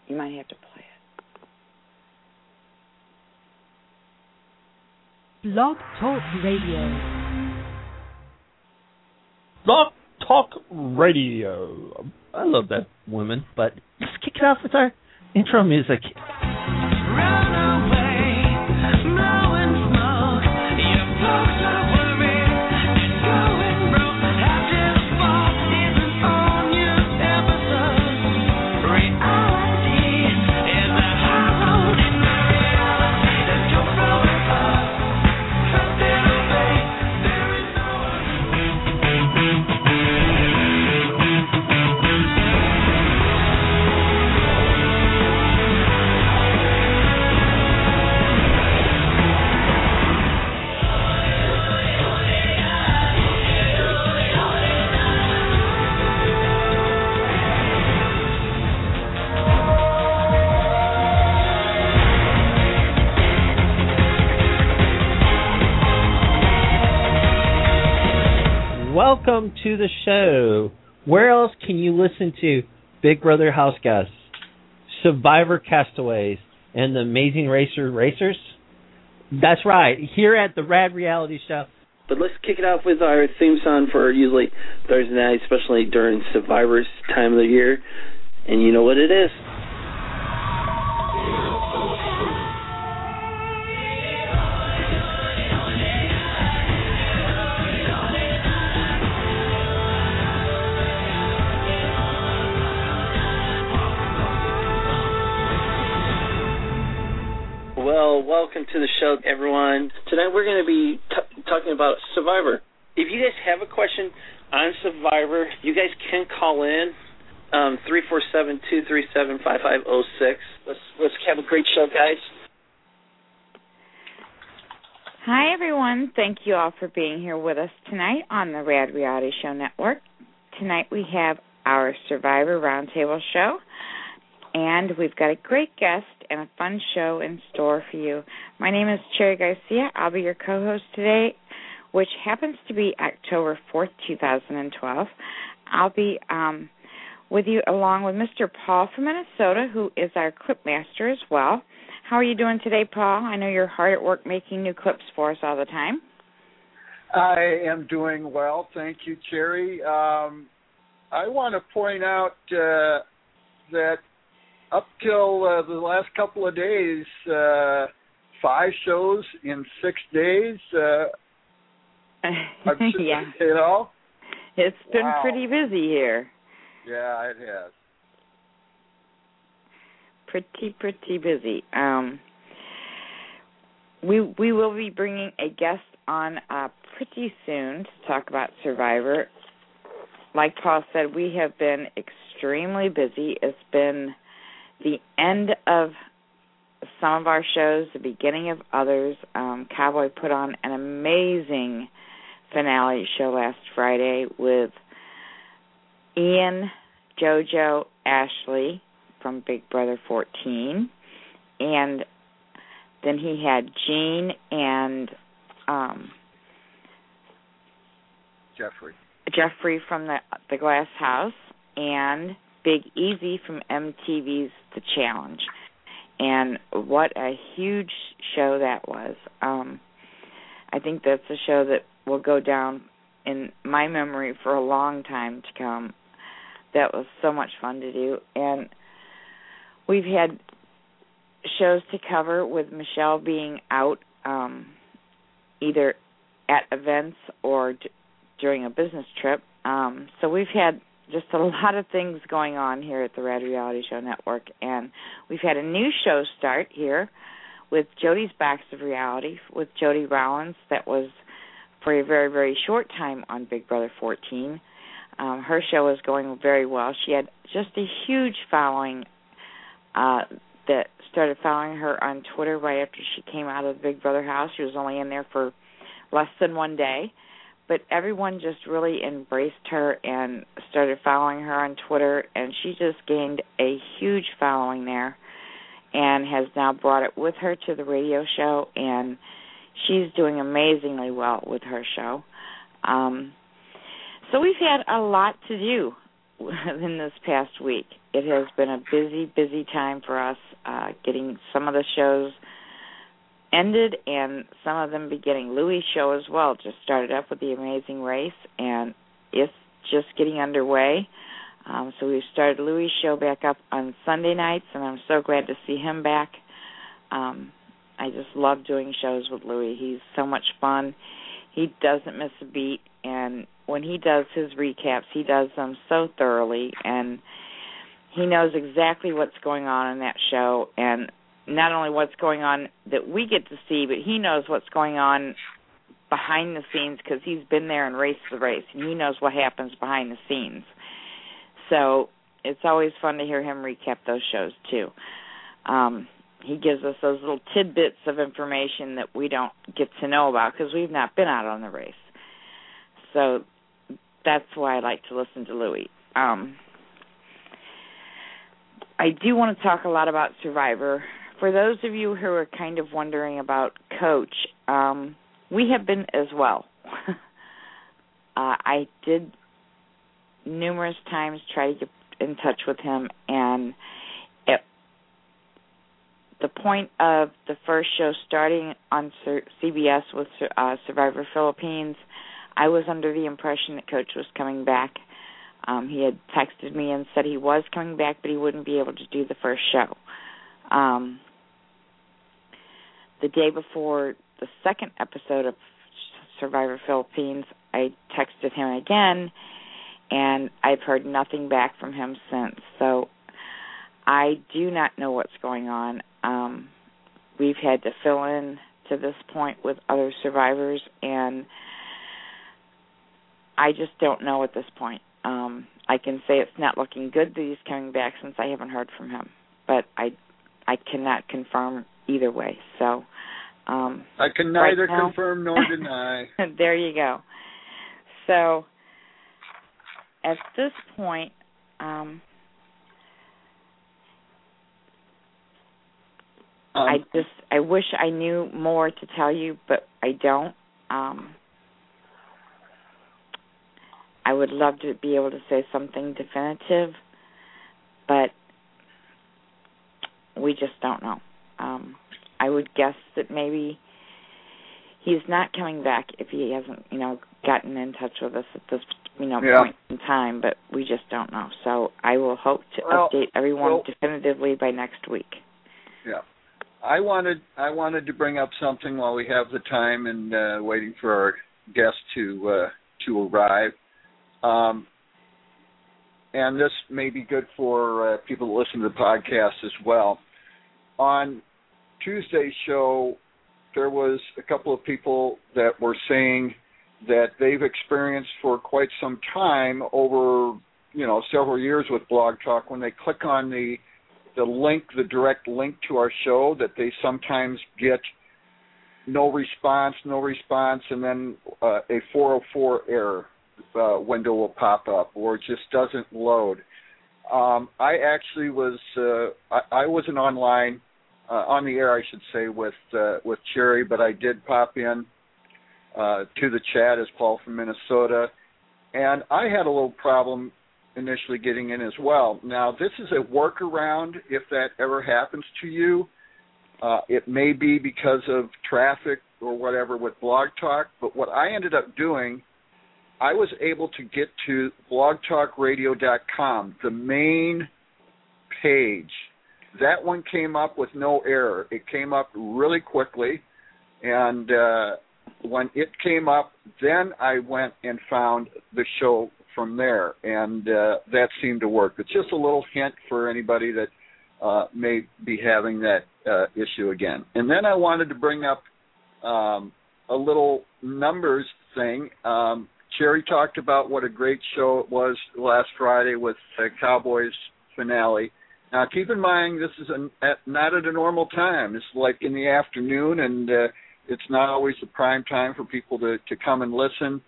You might have to play it. Blog Talk Radio. Blog Talk Radio. I love that woman, but let's kick it off with our intro music. Run away, blowing smoke. Your folks are worried and going broke. After the fall isn't on your episode. Reality is a high road, and the reality that comes from above. Trust and obey. There is no Welcome to the show. Where else can you listen to Big Brother House Guests, Survivor Castaways, and the Amazing Racers? That's right, here at the Rad Reality Show. But let's kick it off with our theme song for usually Thursday night, especially during Survivor's time of the year. And you know what it is. Well, welcome to the show, everyone. Tonight we're going to be talking about Survivor. If you guys have a question on Survivor, you guys can call in 347-237-5506. Let's have a great show, guys. Hi, everyone. Thank you all for being here with us tonight on the Rad Reality Show Network. Tonight we have our Survivor Roundtable show, and we've got a great guest and a fun show in store for you. My name is Cherry Garcia. I'll be your co-host today, which happens to be October 4th, 2012. I'll be with you along with Mr. Paul from Minnesota, who is our clip master as well. How are you doing today, Paul? I know you're hard at work making new clips for us all the time. I am doing well. Thank you, Cherry. I want to point out that up till the last couple of days, 5 shows in 6 days. Yeah. You know? It's been pretty busy here. Yeah, it has. Pretty busy. We will be bringing a guest on pretty soon to talk about Survivor. Like Paul said, we have been extremely busy. It's been the end of some of our shows, the beginning of others. Cowboy put on an amazing finale show last Friday with Ian, JoJo, Ashley from Big Brother 14, and then he had Gene and Jeffrey from the Glass House, and Big Easy from MTV's The Challenge. And what a huge show that was. I think that's a show that will go down in my memory for a long time to come. That was so much fun to do. And we've had shows to cover with Michelle being out either at events or during a business trip. So we've had just a lot of things going on here at the Rad Reality Show Network. And we've had a new show start here with Jody's Box of Reality with Jody Rollins. That was for a very, very short time on Big Brother 14. Her show is going very well. She had just a huge following that started following her on Twitter right after she came out of the Big Brother house. She was only in there for less than one day. But everyone just really embraced her and started following her on Twitter, and she just gained a huge following there and has now brought it with her to the radio show, and she's doing amazingly well with her show. So we've had a lot to do in this past week. It has been a busy, busy time for us, getting some of the shows ended and some of them beginning. Louis' show as well just started up with The Amazing Race, and it's just getting underway. So we've started Louis' show back up on Sunday nights, and I'm so glad to see him back. I just love doing shows with Louis. He's so much fun. He doesn't miss a beat, and when he does his recaps, he does them so thoroughly, and he knows exactly what's going on in that show, and not only what's going on that we get to see, but he knows what's going on behind the scenes because he's been there and raced the race, and he knows what happens behind the scenes. So it's always fun to hear him recap those shows, too. He gives us those little tidbits of information that we don't get to know about because we've not been out on the race. So that's why I like to listen to Louis. I do want to talk a lot about Survivor. For those of you who are kind of wondering about Coach, we have been as well. I did numerous times try to get in touch with him, and at the point of the first show starting on CBS with Survivor Philippines, I was under the impression that Coach was coming back. He had texted me and said he was coming back, but he wouldn't be able to do the first show. The day before the second episode of Survivor Philippines, I texted him again, and I've heard nothing back from him since. So I do not know what's going on. We've had to fill in to this point with other survivors, and I just don't know at this point. I can say it's not looking good that he's coming back since I haven't heard from him, but I cannot confirm either way. So I can neither confirm nor deny. There you go. So at this point, I wish I knew more to tell you, but I don't. I would love to be able to say something definitive, but we just don't know. I would guess that maybe he's not coming back if he hasn't, gotten in touch with us at this, point in time, but we just don't know. So I will hope to update everyone definitively by next week. Yeah. I wanted to bring up something while we have the time and waiting for our guest to arrive. And this may be good for people that listen to the podcast as well. On Tuesday's show, there was a couple of people that were saying that they've experienced for quite some time over, several years with Blog Talk, when they click on the link, the direct link to our show, that they sometimes get no response, and then a 404 error window will pop up, or it just doesn't load. I actually was I wasn't online on the air, I should say, with Cherry, but I did pop in to the chat as Paul from Minnesota, and I had a little problem initially getting in as well. Now, this is a workaround if that ever happens to you. It may be because of traffic or whatever with Blog Talk, but what I ended up doing, I was able to get to blogtalkradio.com, the main page. That one came up with no error. It came up really quickly, and when it came up, then I went and found the show from there, and that seemed to work. It's just a little hint for anybody that may be having that issue again. And then I wanted to bring up a little numbers thing. Cherry talked about what a great show it was last Friday with Cowboys finale. Now, keep in mind, this is not at a normal time. It's like in the afternoon, and it's not always the prime time for people to come and listen.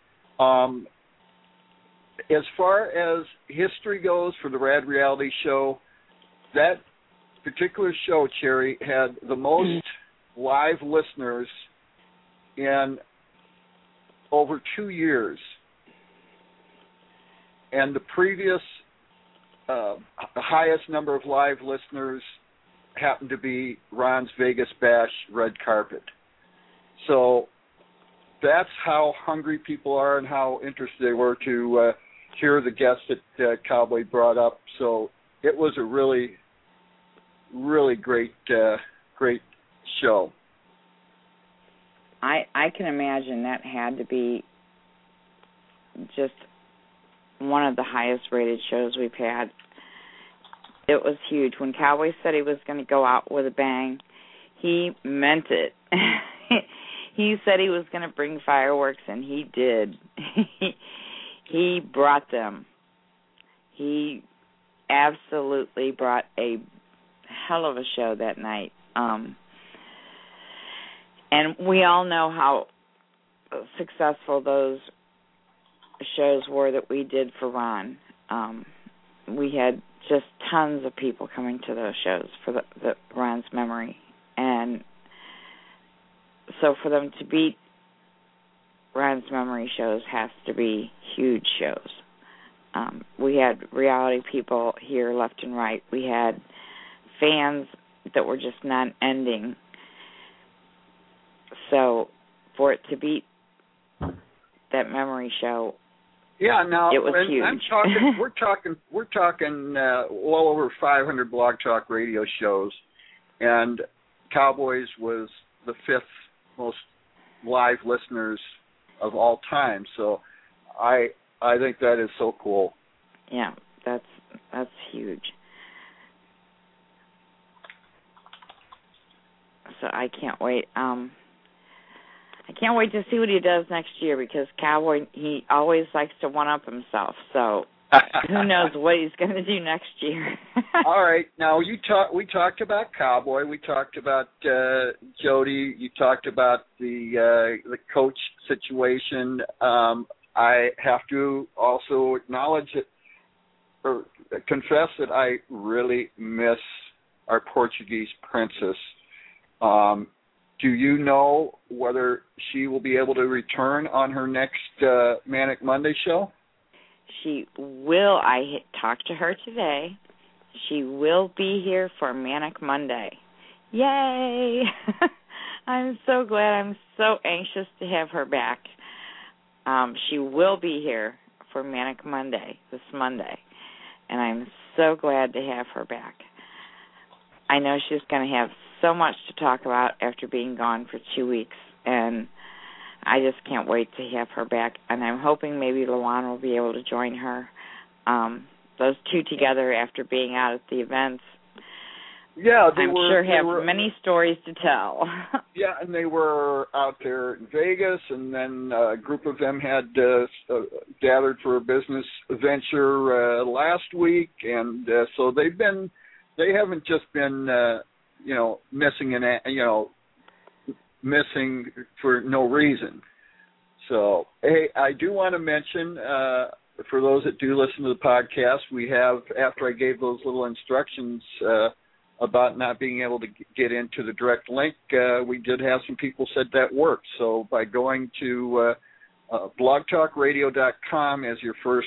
As far as history goes for the Rad Reality Show, that particular show, Cherry, had the most live listeners in over 2 years. And the previous the highest number of live listeners happened to be Ron's Vegas Bash red carpet. So that's how hungry people are and how interested they were to hear the guests that Cowboy brought up. So it was a really, really great show. I can imagine that had to be just one of the highest rated shows we've had. It was huge. When Cowboy said he was going to go out with a bang, he meant it. He said he was going to bring fireworks, and he did. He brought them. He absolutely brought a hell of a show that night. And we all know how successful those shows were that we did for Ron. We had just tons of people coming to those shows for the Ron's memory. And so for them to beat Ron's memory shows has to be huge shows. We had reality people here left and right. We had fans that were just not ending. So for it to beat that memory show, yeah, now it was huge. We're talking well over 500 Blog Talk Radio shows, and Cowboys was the 5th most live listeners of all time. So I think that is so cool. Yeah, that's huge. So I can't wait. I can't wait to see what he does next year, because Cowboy, he always likes to one-up himself. So who knows what he's going to do next year. All right. Now, we talked about Cowboy. We talked about Jody. You talked about the coach situation. I have to also acknowledge it, or confess that I really miss our Portuguese princess. Do you know whether she will be able to return on her next Manic Monday show? She will. I talked to her today. She will be here for Manic Monday. Yay! I'm so glad. I'm so anxious to have her back. She will be here for Manic Monday, this Monday, and I'm so glad to have her back. I know she's going to have so much to talk about after being gone for 2 weeks, and I just can't wait to have her back. And I'm hoping maybe Luan will be able to join her. Those two together after being out at the events, yeah, I'm sure have many stories to tell. Yeah, and they were out there in Vegas, and then a group of them had gathered for a business venture last week, and so they haven't just been missing for no reason. So, hey, I do want to mention, for those that do listen to the podcast, we have, after I gave those little instructions about not being able to get into the direct link, we did have some people said that worked. So by going to blogtalkradio.com as your first,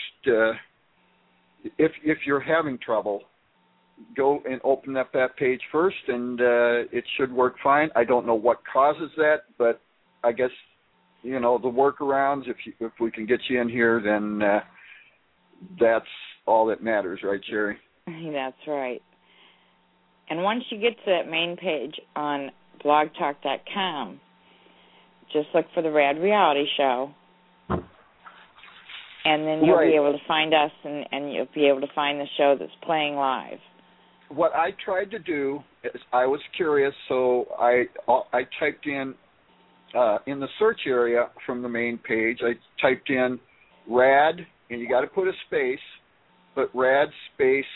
if you're having trouble, go and open up that page first, and it should work fine. I don't know what causes that, but I guess, the workarounds, if we can get you in here, then that's all that matters, right, Sherry? That's right. And once you get to that main page on blogtalk.com, just look for the Rad Reality Show, and then you'll be able to find us, and you'll be able to find the show that's playing live. What I tried to do is, I was curious, so I typed in the search area from the main page, I typed in Rad, and you got to put a space, but Rad space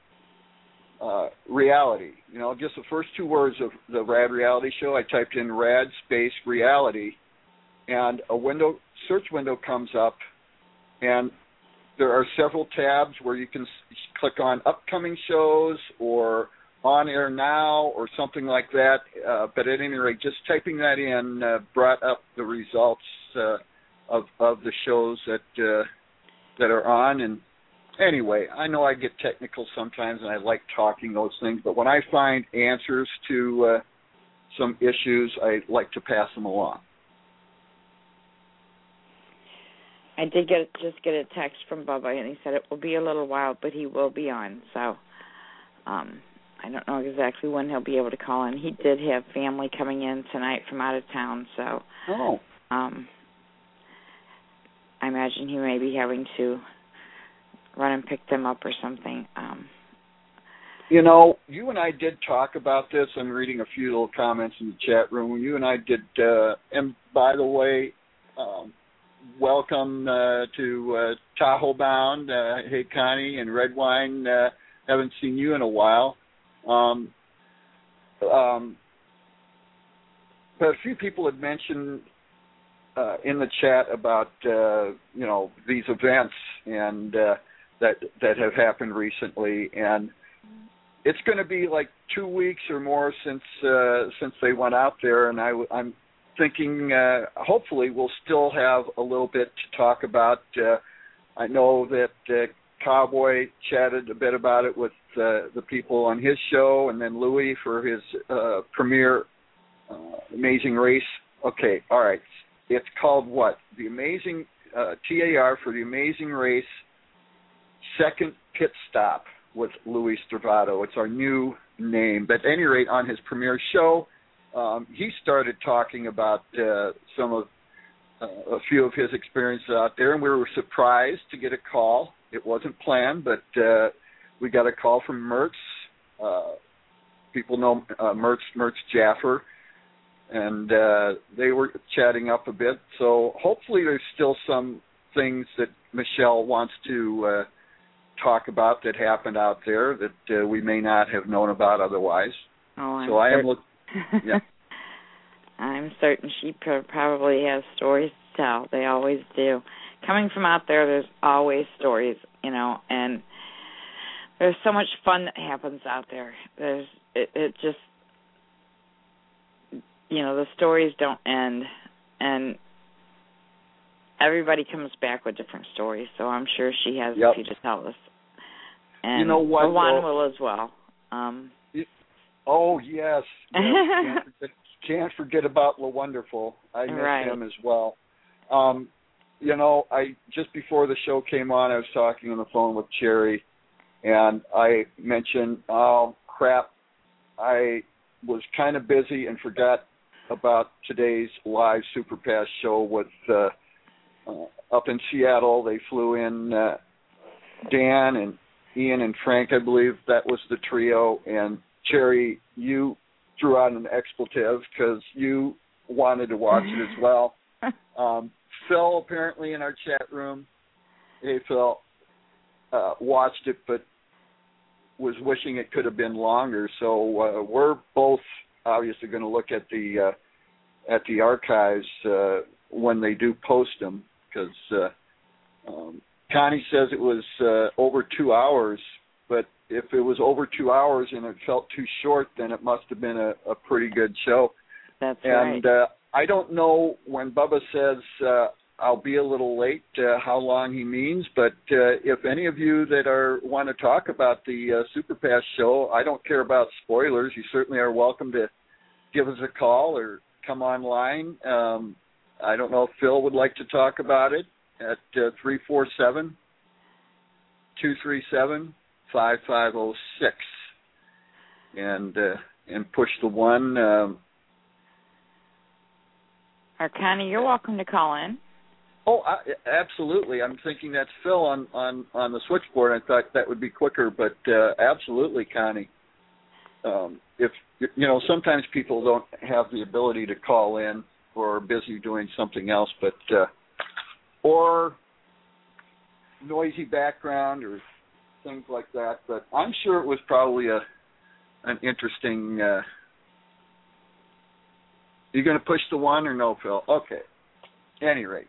reality. Just the first two words of the Rad Reality Show. I typed in Rad space reality, and a search window comes up, and there are several tabs where you can click on upcoming shows or on air now or something like that. But at any rate, just typing that in brought up the results of the shows that are on. And anyway, I know I get technical sometimes, and I like talking those things, but when I find answers to some issues, I like to pass them along. I did just get a text from Bubba, and he said it will be a little while, but he will be on. So I don't know exactly when he'll be able to call in. He did have family coming in tonight from out of town, so I imagine he may be having to run and pick them up or something. You know, you and I did talk about this. I'm reading a few little comments in the chat room. You and I did, and by the way, welcome to Tahoe Bound. Hey, Connie and Redwine. Haven't seen you in a while. But a few people had mentioned in the chat about these events and that have happened recently, and it's going to be like 2 weeks or more since they went out there, and I'm thinking hopefully we'll still have a little bit to talk about. I know that Cowboy chatted a bit about it with the people on his show, and then Louis for his premiere Amazing Race. Okay, all right. It's called what? The Amazing TAR for the Amazing Race Second Pit Stop with Louis Stravato. It's our new name. But at any rate, on his premiere show, he started talking about some of a few of his experiences out there, and we were surprised to get a call. It wasn't planned, but we got a call from Mertz. People know Mertz Jaffer, and they were chatting up a bit. So hopefully there's still some things that Michelle wants to talk about that happened out there that we may not have known about otherwise. Yeah. I'm certain she probably has stories to tell. They always do. Coming from out there, there's always stories, and there's so much fun that happens out there. It just, the stories don't end, and everybody comes back with different stories, so I'm sure she has a few to tell us. And you know what? Luan will as well. Oh, yes. Can't forget about La Wonderful. I miss him as well. I just before the show came on, I was talking on the phone with Cherry, and I mentioned, oh, crap, I was kind of busy and forgot about today's live Superpass show with up in Seattle. They flew in Dan and Ian and Frank, I believe that was the trio, and Cherry, you threw out an expletive because you wanted to watch it as well. Phil, apparently in our chat room, hey Phil, watched it but was wishing it could have been longer. So we're both obviously going to look at the archives when they do post them, because Connie says it was over 2 hours, but if it was over 2 hours and it felt too short, then it must have been a pretty good show. That's right. And I don't know when Bubba says I'll be a little late, how long he means, but if any of you that want to talk about the Superpass show, I don't care about spoilers. You certainly are welcome to give us a call or come online. I don't know if Phil would like to talk about it at 347-237-5506 and push the one. Connie, you're welcome to call in. Oh, absolutely. I'm thinking that's Phil on the switchboard. I thought that would be quicker, but absolutely, Connie. If sometimes people don't have the ability to call in or are busy doing something else, but or noisy background or things like that. But I'm sure it was probably an interesting. You going to push the one or no, Phil? Okay. Any rate.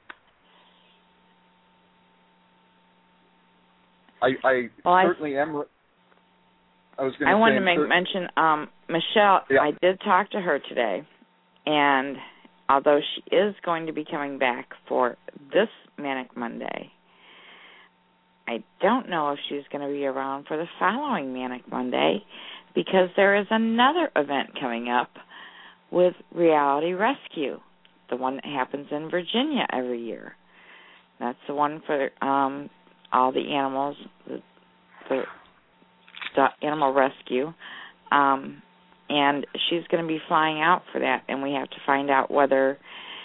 I certainly am. I wanted to make mention, Michelle, yeah. I did talk to her today, and although she is going to be coming back for this Manic Monday, I don't know if she's going to be around for the following Manic Monday because there is another event coming up with Reality Rescue, the one that happens in Virginia every year. That's the one for all the animals, the animal rescue. And she's going to be flying out for that, and we have to find out whether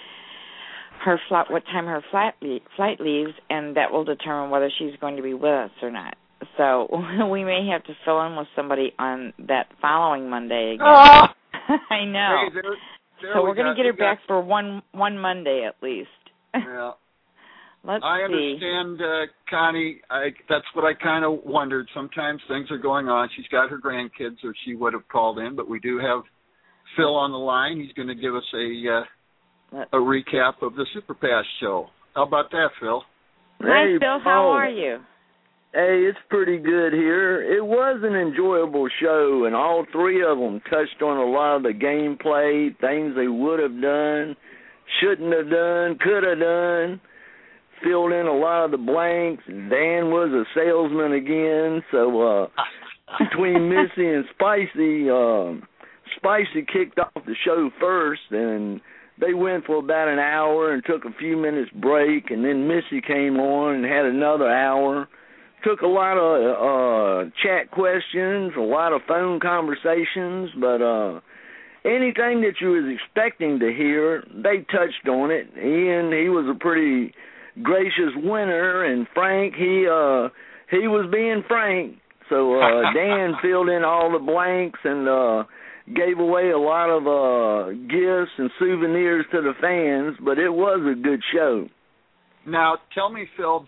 what time her flight leaves, and that will determine whether she's going to be with us or not. So we may have to fill in with somebody on that following Monday again. Oh! I know. Hey, there So we're going to get her back for one Monday at least. Yeah. Let's I see. understand, Connie. That's what I kind of wondered. Sometimes things are going on. She's got her grandkids, or she would have called in. But we do have Phil on the line. He's going to give us a recap of the Super Pass show. How about that, Phil? Hi, Hey, Phil. How Paul. are you? Hey, it's pretty good here. It was an enjoyable show, and all three of them touched on a lot of the gameplay, things they would have done, shouldn't have done, could have done, filled in a lot of the blanks. Dan was a salesman again, so between Missy and Spicy, Spicy kicked off the show first, and they went for about an hour and took a few minutes break, and then Missy came on and had another hour. Took a lot of chat questions, a lot of phone conversations, but anything that you was expecting to hear, they touched on it. Ian, he was a pretty gracious winner, and Frank, he was being Frank. So Dan filled in all the blanks and gave away a lot of gifts and souvenirs to the fans, but it was a good show. Now, tell me, Phil,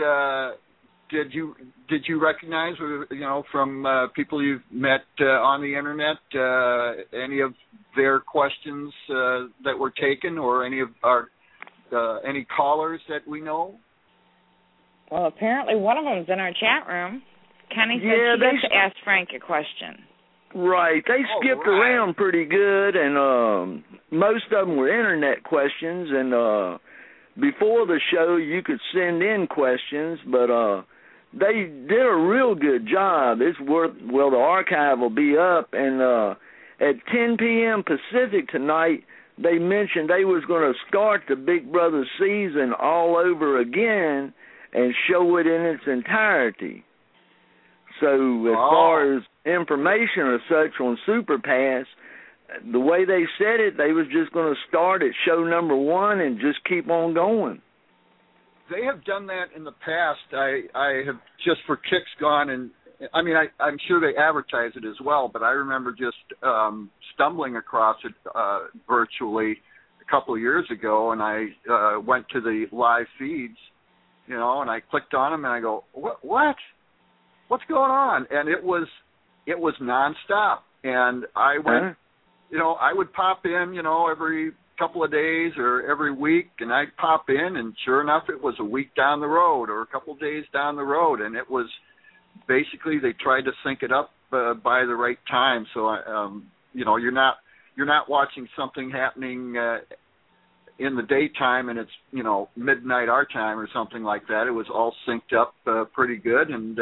did you recognize, from people you've met on the internet, any of their questions that were taken, or any of our any callers that we know? Well, apparently one of them's in our chat room. Connie said Yeah, she gets to ask Frank a question. Right. They skipped around pretty good, and most of them were internet questions, and before the show you could send in questions, but they did a real good job. The archive will be up, and at 10 p.m. Pacific tonight, they mentioned they was going to start the Big Brother season all over again and show it in its entirety. So as far as information or such on Super Pass, the way they said it, they was just going to start at show number 1 and just keep on going. They have done that in the past. I have just for kicks gone, and I mean, I'm sure they advertise it as well, but I remember just stumbling across it virtually a couple of years ago, and I went to the live feeds, and I clicked on them, and I go, what? What's going on? And it was nonstop, and I went, I would pop in, every couple of days or every week, and I'd pop in, and sure enough, it was a week down the road or a couple of days down the road, and it was basically they tried to sync it up by the right time. So you're not watching something happening in the daytime and it's midnight our time or something like that. It was all synced up pretty good, and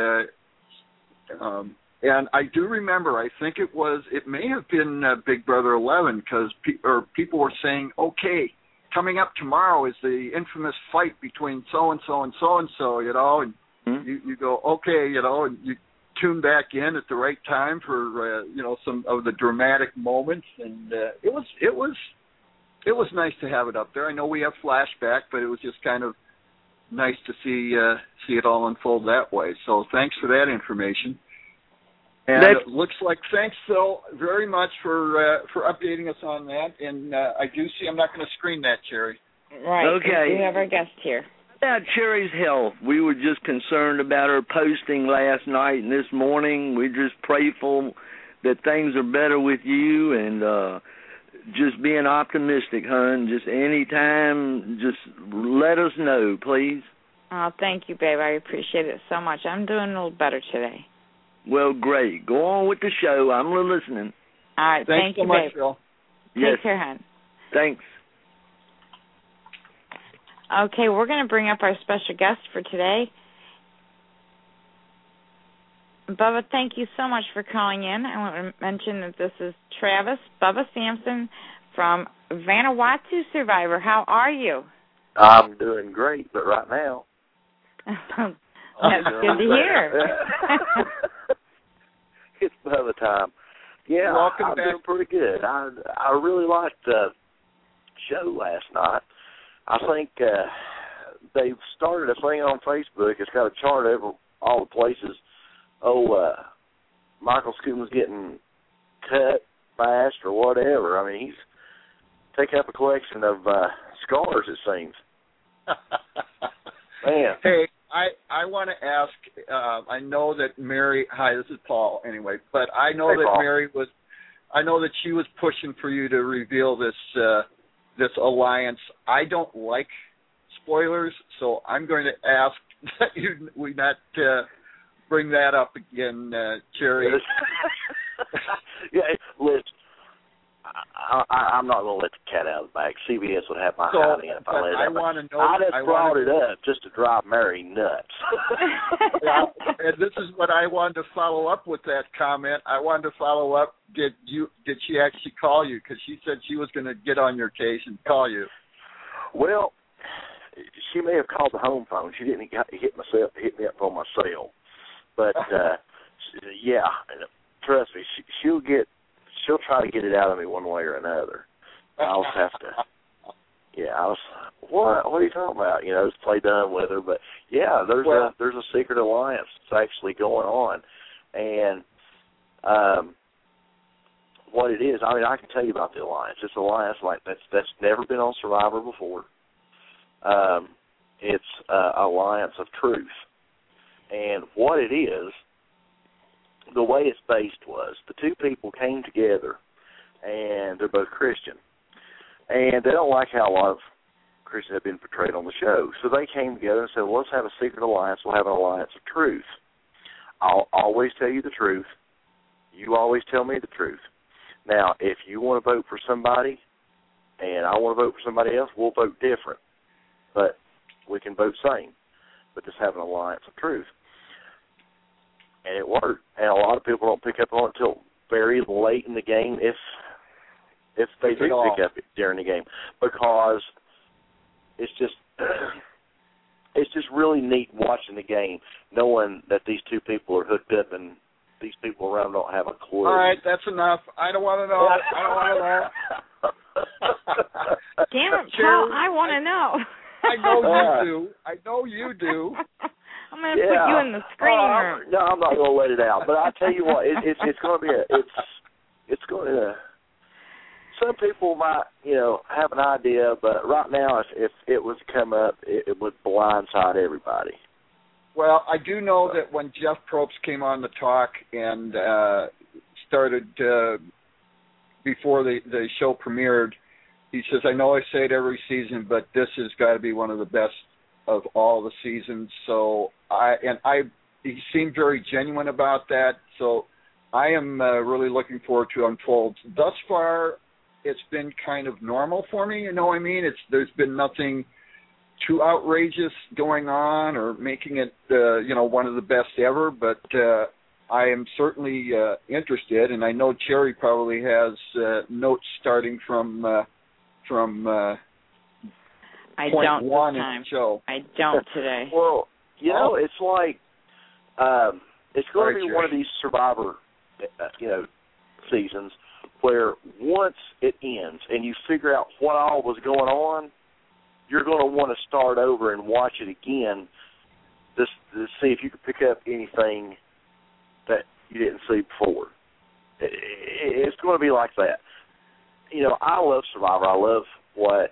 I do remember, I think it may have been Big Brother 11, because people were saying, okay, coming up tomorrow is the infamous fight between so-and-so and so-and-so, and you go, okay, and you tune back in at the right time for, some of the dramatic moments, and it was nice to have it up there. I know we have flashback, but it was just kind of nice to see it all unfold that way. So thanks for that information. And it looks like, thanks, Phil, very much for updating us on that. And I do see, I'm not going to screen that, Cherry. Right. Okay. We have our guest here. About Cherry's health, we were just concerned about her posting last night and this morning. We're just prayerful that things are better with you, and just being optimistic, hon. Just anytime, just let us know, please. Oh, thank you, babe. I appreciate it so much. I'm doing a little better today. Well, great. Go on with the show. I'm listening. All right. Thanks thank so you, much, babe. Phil. Yes. Take care, hon. Thanks. Okay, we're going to bring up our special guest for today. Bubba, thank you so much for calling in. I want to mention that this is Travis Bubba Sampson from Vanuatu Survivor. How are you? I'm doing great, but right now. That's good to hear. It's Bubba time. Yeah, Welcome I'm back. doing pretty good. I really liked the show last night. I think they've started a thing on Facebook. It's got a chart over all the places. Michael Scoopman's getting cut, bashed, or whatever. I mean, he's taking up a collection of scars, it seems. Man. Hey, I want to ask. I know that Mary. Hi, this is Paul. Anyway, but I know Hey, that Paul. Mary was. I know that she was pushing for you to reveal this this alliance. I don't like spoilers, so I'm going to ask that we not bring that up again, Cherry. Yeah, listen. I'm not going to let the cat out of the bag. CBS would have my hide in if I let it I up. want to know. I just brought it up just to drive Mary nuts. Yeah, and this is what I wanted to follow up with that comment. I wanted to follow up. Did she actually call you? Because she said she was going to get on your case and call you. Well, she may have called the home phone. She didn't hit me up on my cell. But yeah, trust me, she'll try to get it out of me one way or another. I'll have to. Yeah, what are you talking about? You know, just play dumb with her. But yeah, there's a secret alliance that's actually going on, and what it is, I mean, I can tell you about the alliance. It's an alliance like that's never been on Survivor before. It's alliance of truth, and what it is, the way it's based was the two people came together, and they're both Christian, and they don't like how a lot of Christians have been portrayed on the show. So they came together and said, well, let's have a secret alliance. We'll have an alliance of truth. I'll always tell you the truth. You always tell me the truth. Now, if you want to vote for somebody and I want to vote for somebody else, we'll vote different. But we can vote same. But just have an alliance of truth. And it worked. And a lot of people don't pick up on it until very late in the game, if they do pick up it during the game, because it's just really neat watching the game, knowing that these two people are hooked up and these people around don't have a clue. All right, that's enough. I don't want to know. I don't want to know. Damn it, Paul, I want to know. I know you do. I know you do. I'm going to put you in the screening room. No, I'm not going to let it out. But I tell you what, it's going to be it's going to. Some people might, have an idea, but right now, if it was to come up, it would blindside everybody. Well, I do know that when Jeff Probst came on the talk and started before the show premiered, he says, I know I say it every season, but this has got to be one of the best of all the seasons. So he seemed very genuine about that. So I am really looking forward to Unfold. Thus far, it's been kind of normal for me. You know what I mean? There's been nothing too outrageous going on or making it, one of the best ever. But I am certainly interested, and I know Cherry probably has notes starting from I point don't one this in time. the show. I don't today. Well, it's like it's going to be one of these Survivor, seasons where once it ends and you figure out what all was going on, you're going to want to start over and watch it again to see if you can pick up anything that you didn't see before. It's going to be like that. I love Survivor. I love what,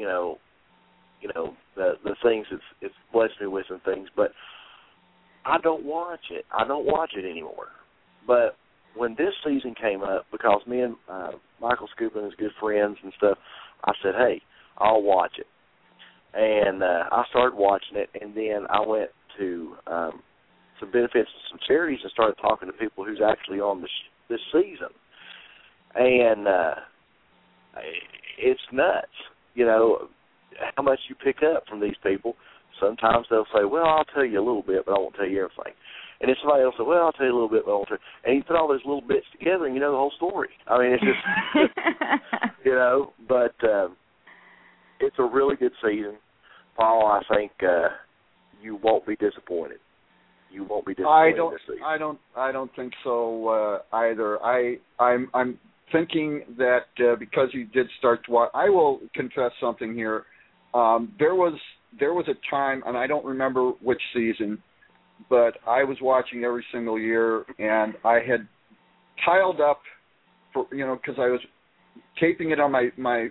the things it's blessed me with and things, but I don't watch it. I don't watch it anymore. But when this season came up, because me and Michael Scoopman is good friends and stuff, I said, hey, I'll watch it. And I started watching it, and then I went to some benefits and some charities and started talking to people who's actually on this season. And it's nuts, how much you pick up from these people. Sometimes they'll say, well, I'll tell you a little bit, but I won't tell you everything. And then somebody else said, well, I'll tell you a little bit about it. And you put all those little bits together and you know the whole story. I mean, it's just, you know, but it's a really good season. Paul, I think you won't be disappointed. You won't be disappointed this season. I don't think so either. I'm thinking that because you did start to watch, I will confess something here. There was a time, and I don't remember which season, but I was watching every single year, and I had tiled up for, you know, because I was taping it on my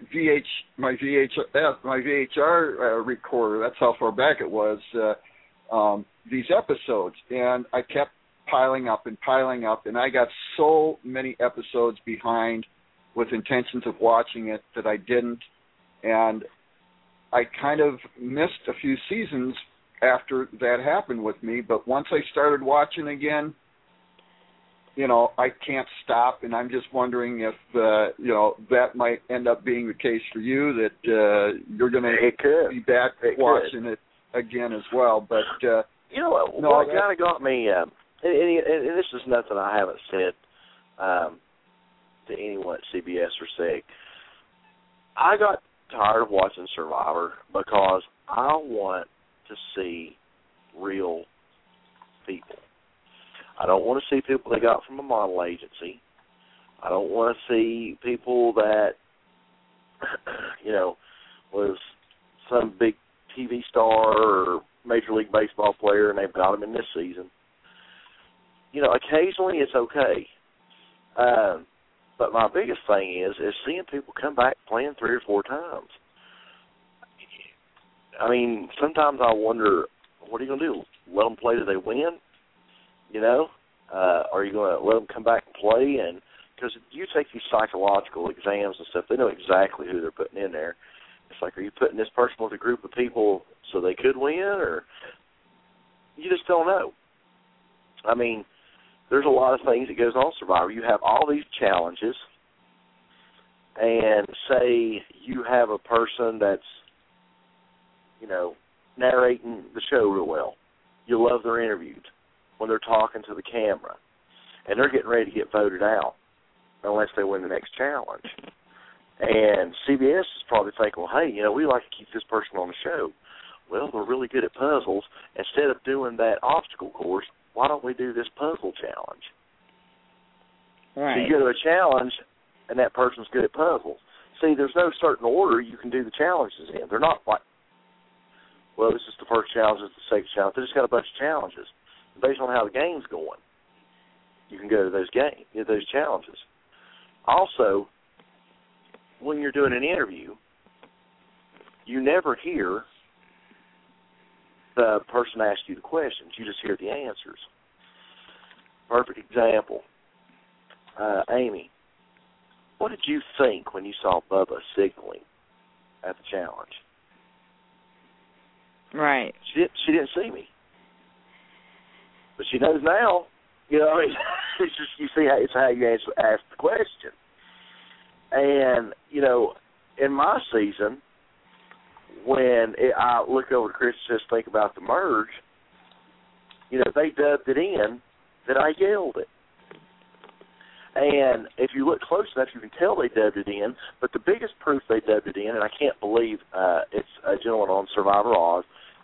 VHR recorder. That's how far back it was. These episodes, and I kept piling up, and I got so many episodes behind with intentions of watching it that I didn't, and I kind of missed a few seasons after that happened with me. But once I started watching again, you know, I can't stop, and I'm just wondering if you know, that might end up being the case for you, that you're going to be back watching it again as well. But you know what kind of got me, and this is nothing I haven't said to anyone at CBS or SEG. I got tired of watching Survivor because I want to see real people. I don't want to see people they got from a model agency. I don't want to see people that, you know, was some big TV star or Major League Baseball player and they've got him in this season. You know, occasionally it's okay. But my biggest thing is seeing people come back playing 3 or 4 times. I mean, sometimes I wonder, what are you going to do? Let them play till they win? You know? Are you going to let them come back and play? And because you take these psychological exams and stuff, they know exactly who they're putting in there. It's like, are you putting this person with a group of people so they could win? Or you just don't know. I mean, there's a lot of things that goes on Survivor. You have all these challenges, and say you have a person that's, you know, narrating the show real well. You love their interviews when they're talking to the camera, and they're getting ready to get voted out unless they win the next challenge. And CBS is probably thinking, well, hey, you know, we like to keep this person on the show. Well, they're really good at puzzles. Instead of doing that obstacle course, why don't we do this puzzle challenge? Right. So you go to a challenge, and that person's good at puzzles. See, there's no certain order you can do the challenges in. They're not like, well, this is the first challenge, this is the second challenge. They just got a bunch of challenges. Based on how the game's going, you can go to those those challenges. Also, when you're doing an interview, you never hear the person ask you the questions. You just hear the answers. Perfect example. Amy, what did you think when you saw Bubba signaling at the challenge? Right. She didn't see me. But she knows now. You know, I mean, it's just, you see how, it's how you ask the question. And, you know, in my season, when I look over to Chris and just think about the merge, you know, they dubbed it in that I yelled it. And if you look close enough, you can tell they dubbed it in. But the biggest proof they dubbed it in, and I can't believe it's a gentleman on Survivor Oz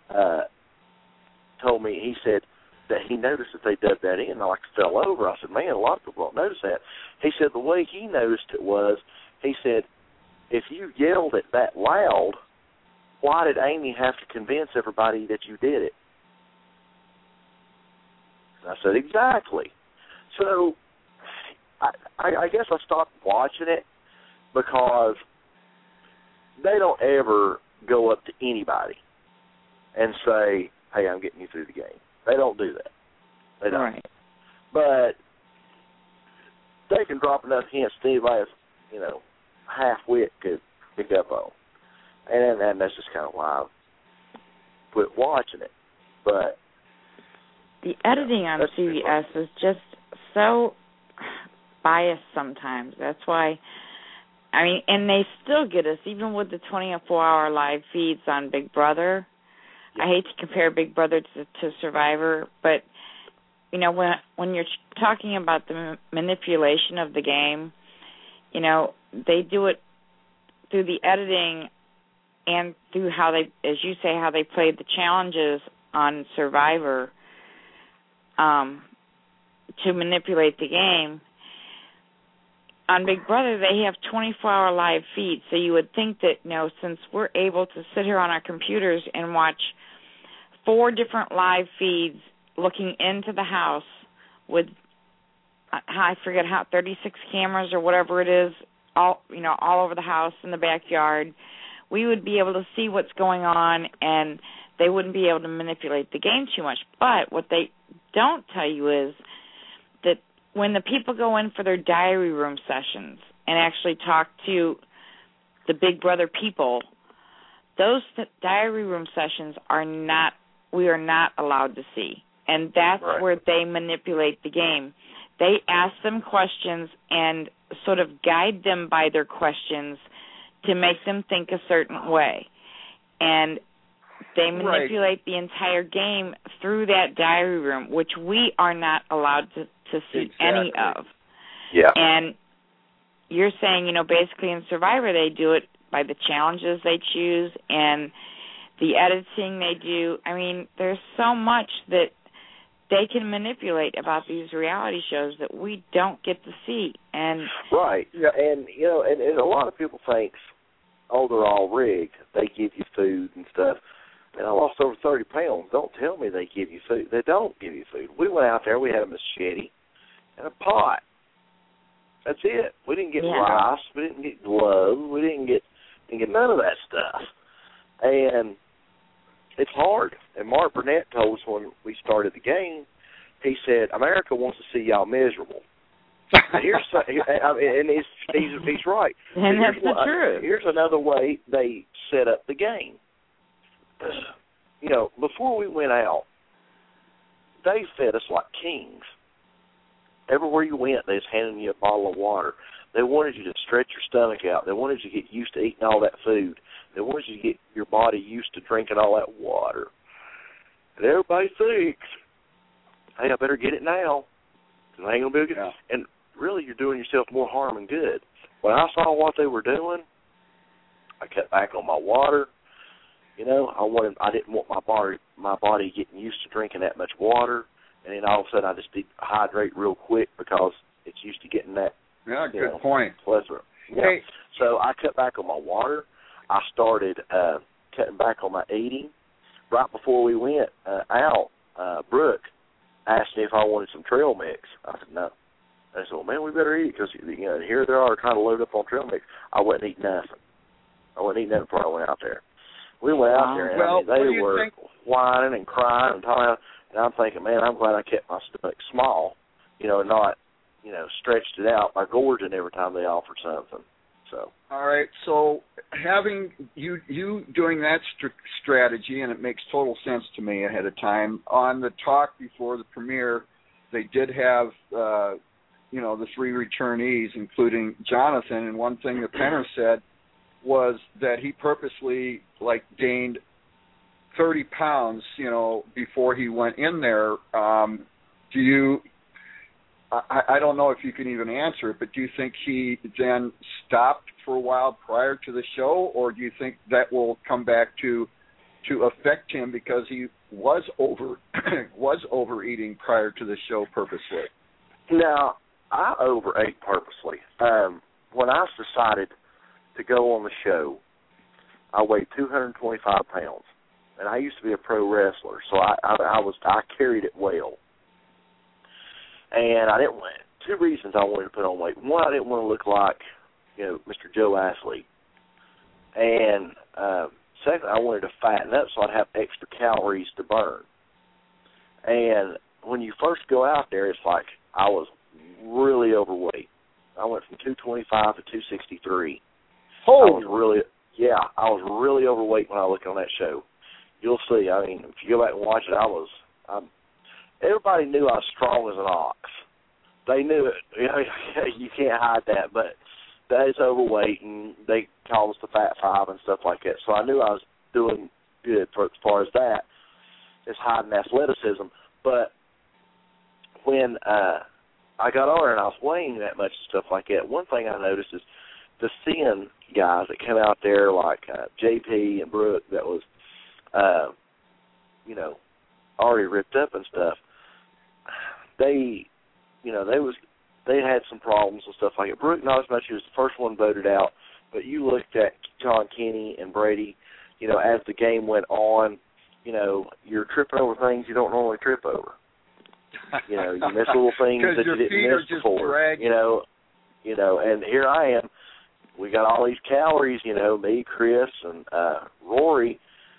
told me, he said that he noticed that they dubbed that in, and I like fell over. I said, man, a lot of people don't notice that. He said the way he noticed it was, he said, if you yelled it that loud, why did Amy have to convince everybody that you did it? And I said, exactly. So I guess I stopped watching it because they don't ever go up to anybody and say, hey, I'm getting you through the game. They don't do that. They don't. Right. But they can drop enough hints to anybody, you know, half-wit could pick up on. And that's just kind of why I quit watching it. But the editing on CBS is just so biased sometimes. That's why, I mean, and they still get us, even with the 24-hour live feeds on Big Brother. I hate to compare Big Brother to Survivor, but you know, when you're talking about the manipulation of the game, you know, they do it through the editing and through how they, as you say, how they played the challenges on Survivor to manipulate the game. On Big Brother, they have 24-hour live feeds, so you would think that, you know, since we're able to sit here on our computers and watch 4 different live feeds looking into the house with, I forget how, 36 cameras or whatever it is, all over the house, in the backyard, we would be able to see what's going on, and they wouldn't be able to manipulate the game too much. But what they don't tell you is that when the people go in for their diary room sessions and actually talk to the Big Brother people, those diary room sessions we are not allowed to see. And that's right. where they manipulate the game. They ask them questions and sort of guide them by their questions to make them think a certain way. And they manipulate the entire game through that diary room, which we are not allowed to see any of. Yeah. And you're saying, you know, basically in Survivor they do it by the challenges they choose and the editing they do. I mean, there's so much that they can manipulate about these reality shows that we don't get to see. And right. Yeah. And, you know, and a lot of people think, oh, they're all rigged. They give you food and stuff. And I lost over 30 pounds. Don't tell me they give you food. They don't give you food. We went out there. We had a machete and a pot. That's it. We didn't get rice. We didn't get gloves. We didn't get none of that stuff. And it's hard. And Mark Burnett told us when we started the game, he said, America wants to see y'all miserable. And he's right. And that's the truth. Here's another way they set up the game. You know, before we went out, they fed us like kings. Everywhere you went, they was handing you a bottle of water. They wanted you to stretch your stomach out. They wanted you to get used to eating all that food. They wanted you to get your body used to drinking all that water. And everybody thinks, hey, I better get it now, because I ain't going to be able to get it. And really, you're doing yourself more harm than good. When I saw what they were doing, I cut back on my water. You know, I didn't want my body getting used to drinking that much water, and then all of a sudden I just dehydrate real quick because it's used to getting that. Yeah, good point. Pleasure. Yeah. Hey. So I cut back on my water. I started cutting back on my eating. Right before we went out, Brooke asked me if I wanted some trail mix. I said no. I said, well, man, we better eat because, you know, here they are trying to load up on trail mix. I wasn't eating nothing. I wasn't eating nothing before I went out there. We went out there, and they were whining and crying and talking, and I'm thinking, man, I'm glad I kept my stomach small, you know, and not, you know, stretched it out by gorging every time they offered something. So. All right, so having you doing that strategy, and it makes total sense to me ahead of time, on the talk before the premiere, they did have, you know, the 3 returnees, including Jonathan, and one thing that Penner said was that he purposely, like, gained 30 pounds, you know, before he went in there. Do you, I don't know if you can even answer it, but do you think he then stopped for a while prior to the show, or do you think that will come back to affect him because he was overeating prior to the show purposely? Now, I overate purposely. When I decided to go on the show, I weighed 225 pounds, and I used to be a pro wrestler, so I carried it well. And I didn't want 2 reasons I wanted to put on weight. One, I didn't want to look like, you know, Mr. Joe Ashley, and second, I wanted to fatten up so I'd have extra calories to burn. And when you first go out there, it's like I was really overweight. I went from 225 to 263. Oh, I was really overweight when I looked on that show. You'll see. I mean, if you go back and watch it, everybody knew I was strong as an ox. They knew it. You know, you can't hide that. But that is overweight, and they call us the Fat Five and stuff like that. So I knew I was doing good as far as that. It's hiding athleticism. But when I got on there and I was weighing that much and stuff like that, one thing I noticed is the thin guys that come out there like JP and Brooke that was, already ripped up and stuff, they had some problems and stuff like it. Brooke, not as much, she was the first one voted out, but you looked at John Kenny and Brady, as the game went on, you're tripping over things you don't normally trip over. You miss little things that you didn't miss before. And here I am. We got all these calories, me, Chris, and Rory,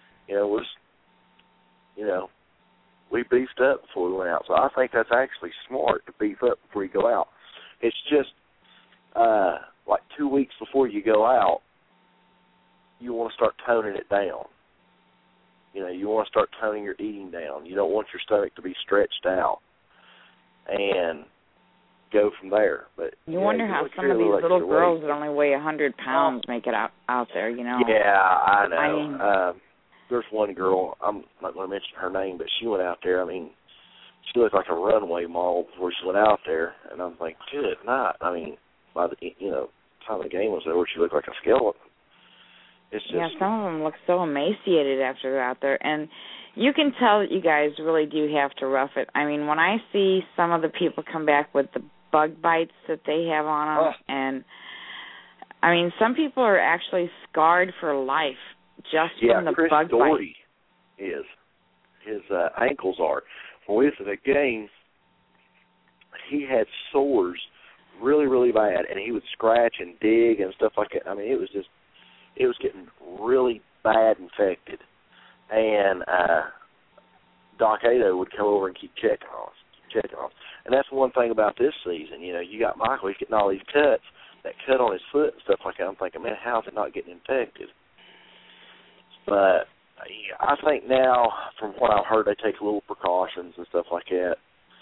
we beefed up before we went out. So I think that's actually smart to beef up before you go out. It's just like 2 weeks before you go out, you want to start toning it down. You want to start toning your eating down. You don't want your stomach to be stretched out and go from there. But you wonder how some of these little girls that only weigh 100 pounds make it out there, Yeah, I know. There's one girl, I'm not going to mention her name, but she went out there. I mean, she looked like a runway model before she went out there, and I'm like, good night. I mean, by the time the game was over, she looked like a skeleton. It's just, some of them look so emaciated after they're out there, and you can tell that you guys really do have to rough it. I mean, when I see some of the people come back with the bug bites that they have on them, and I mean, some people are actually scarred for life just from the Chris bug Doherty is. His ankles are. When we was at the game, he had sores really, really bad, and he would scratch and dig and stuff like that. I mean, it was getting really bad infected. And Doc Ado would come over and keep checking on us. And that's one thing about this season. You got Michael, he's getting all these cuts, that cut on his foot and stuff like that. I'm thinking, man, how's it not getting infected? But I think now, from what I've heard, they take little precautions and stuff like that.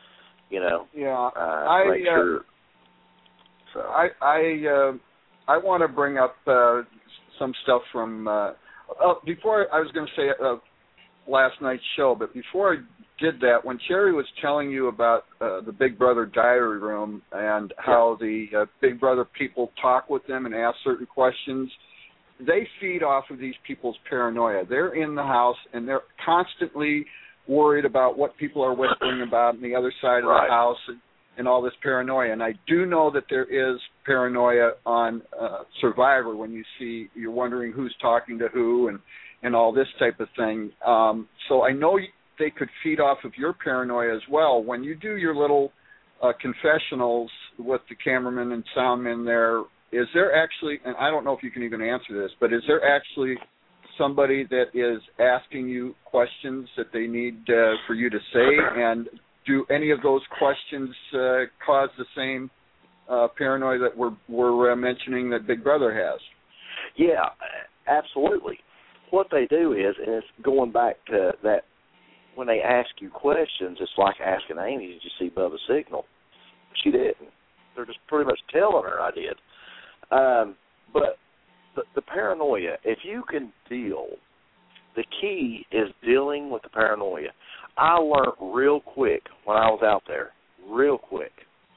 Make sure. So I want to bring up some stuff from before. I was going to say last night's show, but before I did that, when Cherry was telling you about the Big Brother diary room and how the Big Brother people talk with them and ask certain questions, they feed off of these people's paranoia. They're in the house, and they're constantly worried about what people are whispering about on the other side of the house and all this paranoia. And I do know that there is paranoia on Survivor when you're wondering who's talking to who and all this type of thing. So I know they could feed off of your paranoia as well. When you do your little confessionals with the cameraman and soundman there, is there actually, and I don't know if you can even answer this, but is there actually somebody that is asking you questions that they need for you to say? And do any of those questions cause the same paranoia that we're mentioning that Big Brother has? Yeah, absolutely. What they do is, and it's going back to that, when they ask you questions, it's like asking Amy, did you see Bubba's signal? She didn't. They're just pretty much telling her I did. But the paranoia, if you can deal, the key is dealing with the paranoia. I learned real quick when I was out there, real quick.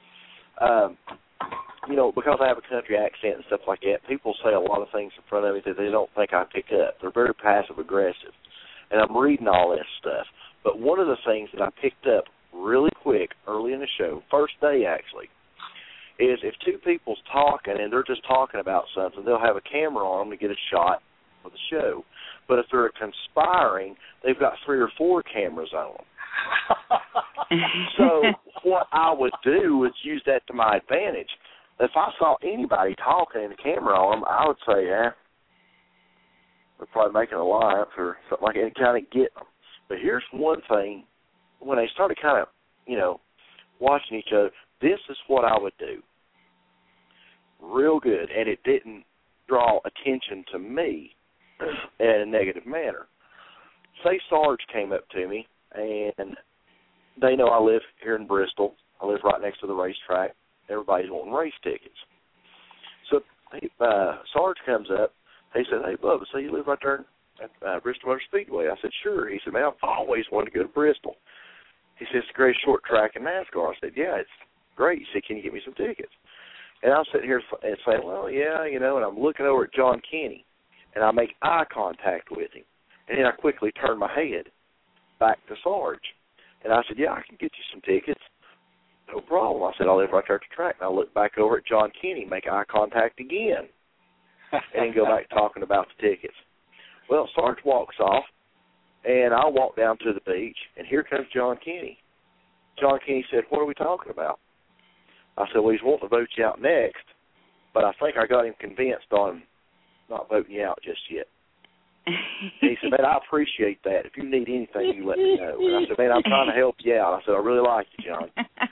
Because I have a country accent and stuff like that, people say a lot of things in front of me that they don't think I pick up. They're very passive-aggressive. And I'm reading all this stuff. But one of the things that I picked up really quick early in the show, first day actually, is if two people's talking and they're just talking about something, they'll have a camera on them to get a shot of the show. But if they're conspiring, they've got 3 or 4 cameras on them. So what I would do is use that to my advantage. If I saw anybody talking and the camera on them, I would say, they're probably making an alliance or something like that, and kind of get them. But here's one thing. When they started kind of, watching each other, this is what I would do. Real good. And it didn't draw attention to me in a negative manner. Say Sarge came up to me, and they know I live here in Bristol. I live right next to the racetrack. Everybody's wanting race tickets. So Sarge comes up. He said, hey, Bubba, so you live right there at Bristol Motor Speedway? I said, sure. He said, man, I've always wanted to go to Bristol. He said, it's the greatest short track in NASCAR. I said, yeah, it's great. He said, can you get me some tickets? And I'm sitting here and saying, well, yeah, and I'm looking over at John Kenny, and I make eye contact with him. And then I quickly turn my head back to Sarge. And I said, yeah, I can get you some tickets. No problem. I said, I'll live right there at the track. And I look back over at John Kenny, make eye contact again, and then go back talking about the tickets. Well, Sarge walks off, and I walk down to the beach, and here comes John Kenny. John Kenny said, what are we talking about? I said, well, he's wanting to vote you out next, but I think I got him convinced on not voting you out just yet. And he said, man, I appreciate that. If you need anything, you let me know. And I said, man, I'm trying to help you out. I said, I really like you, John.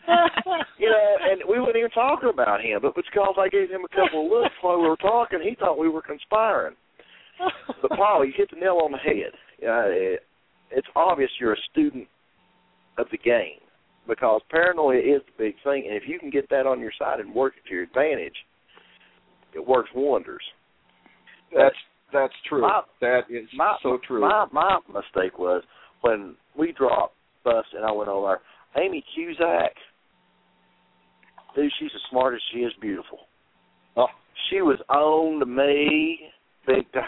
And we weren't even talking about him, but because I gave him a couple of looks while we were talking, he thought we were conspiring. But, Paul, you hit the nail on the head. It's obvious you're a student of the game because paranoia is the big thing, and if you can get that on your side and work it to your advantage, it works wonders. That's true. That is so true. My mistake was when we dropped bus and I went over there, Amy Cusack, dude, she's as smart as she is beautiful. Oh. She was on to me big time.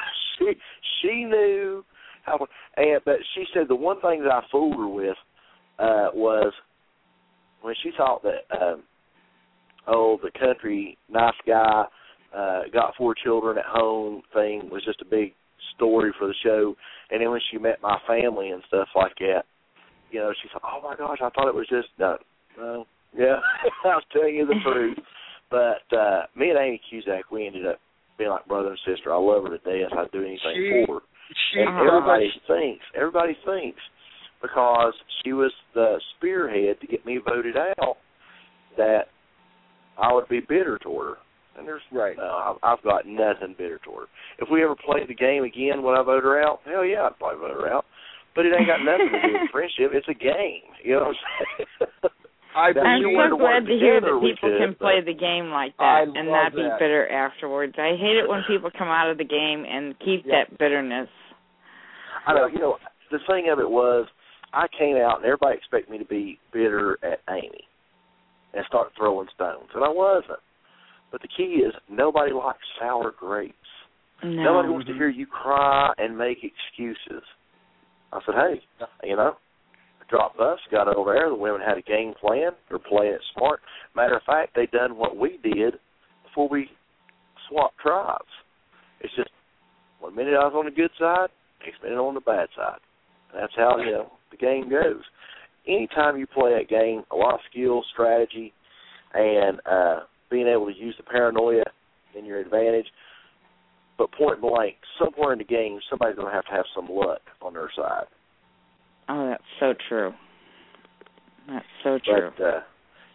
she knew how, but she said the one thing that I fooled her with was when she thought that, the country nice guy, got 4 children at home thing was just a big story for the show. And then when she met my family and stuff like that, she thought, oh, my gosh, I thought it was just, no, yeah, I was telling you the truth. But me and Amy Cusack, we ended up being like brother and sister. I love her to death. I'd do anything for her. And everybody thinks because she was the spearhead to get me voted out that I would be bitter toward her. And there's I've got nothing bitter toward her. If we ever played the game again when I vote her out, hell yeah, I'd probably vote her out. But it ain't got nothing to do with friendship. It's a game. You know what I'm saying? I'm so glad to hear that people can play the game like that and not be bitter afterwards. I hate it when people come out of the game and keep that bitterness. I know. The thing of it was I came out and everybody expected me to be bitter at Amy and start throwing stones, and I wasn't. But the key is nobody likes sour grapes. No. Nobody wants to hear you cry and make excuses. I said, hey, dropped bus, got over there. The women had a game plan. They're playing it smart. Matter of fact, they done what we did before we swapped tribes. It's just 1 minute I was on the good side, next minute on the bad side. That's how, the game goes. Anytime you play a game, a lot of skill, strategy, and being able to use the paranoia in your advantage. But point blank, somewhere in the game, somebody's going to have some luck on their side. Oh, that's so true. That's so true. But,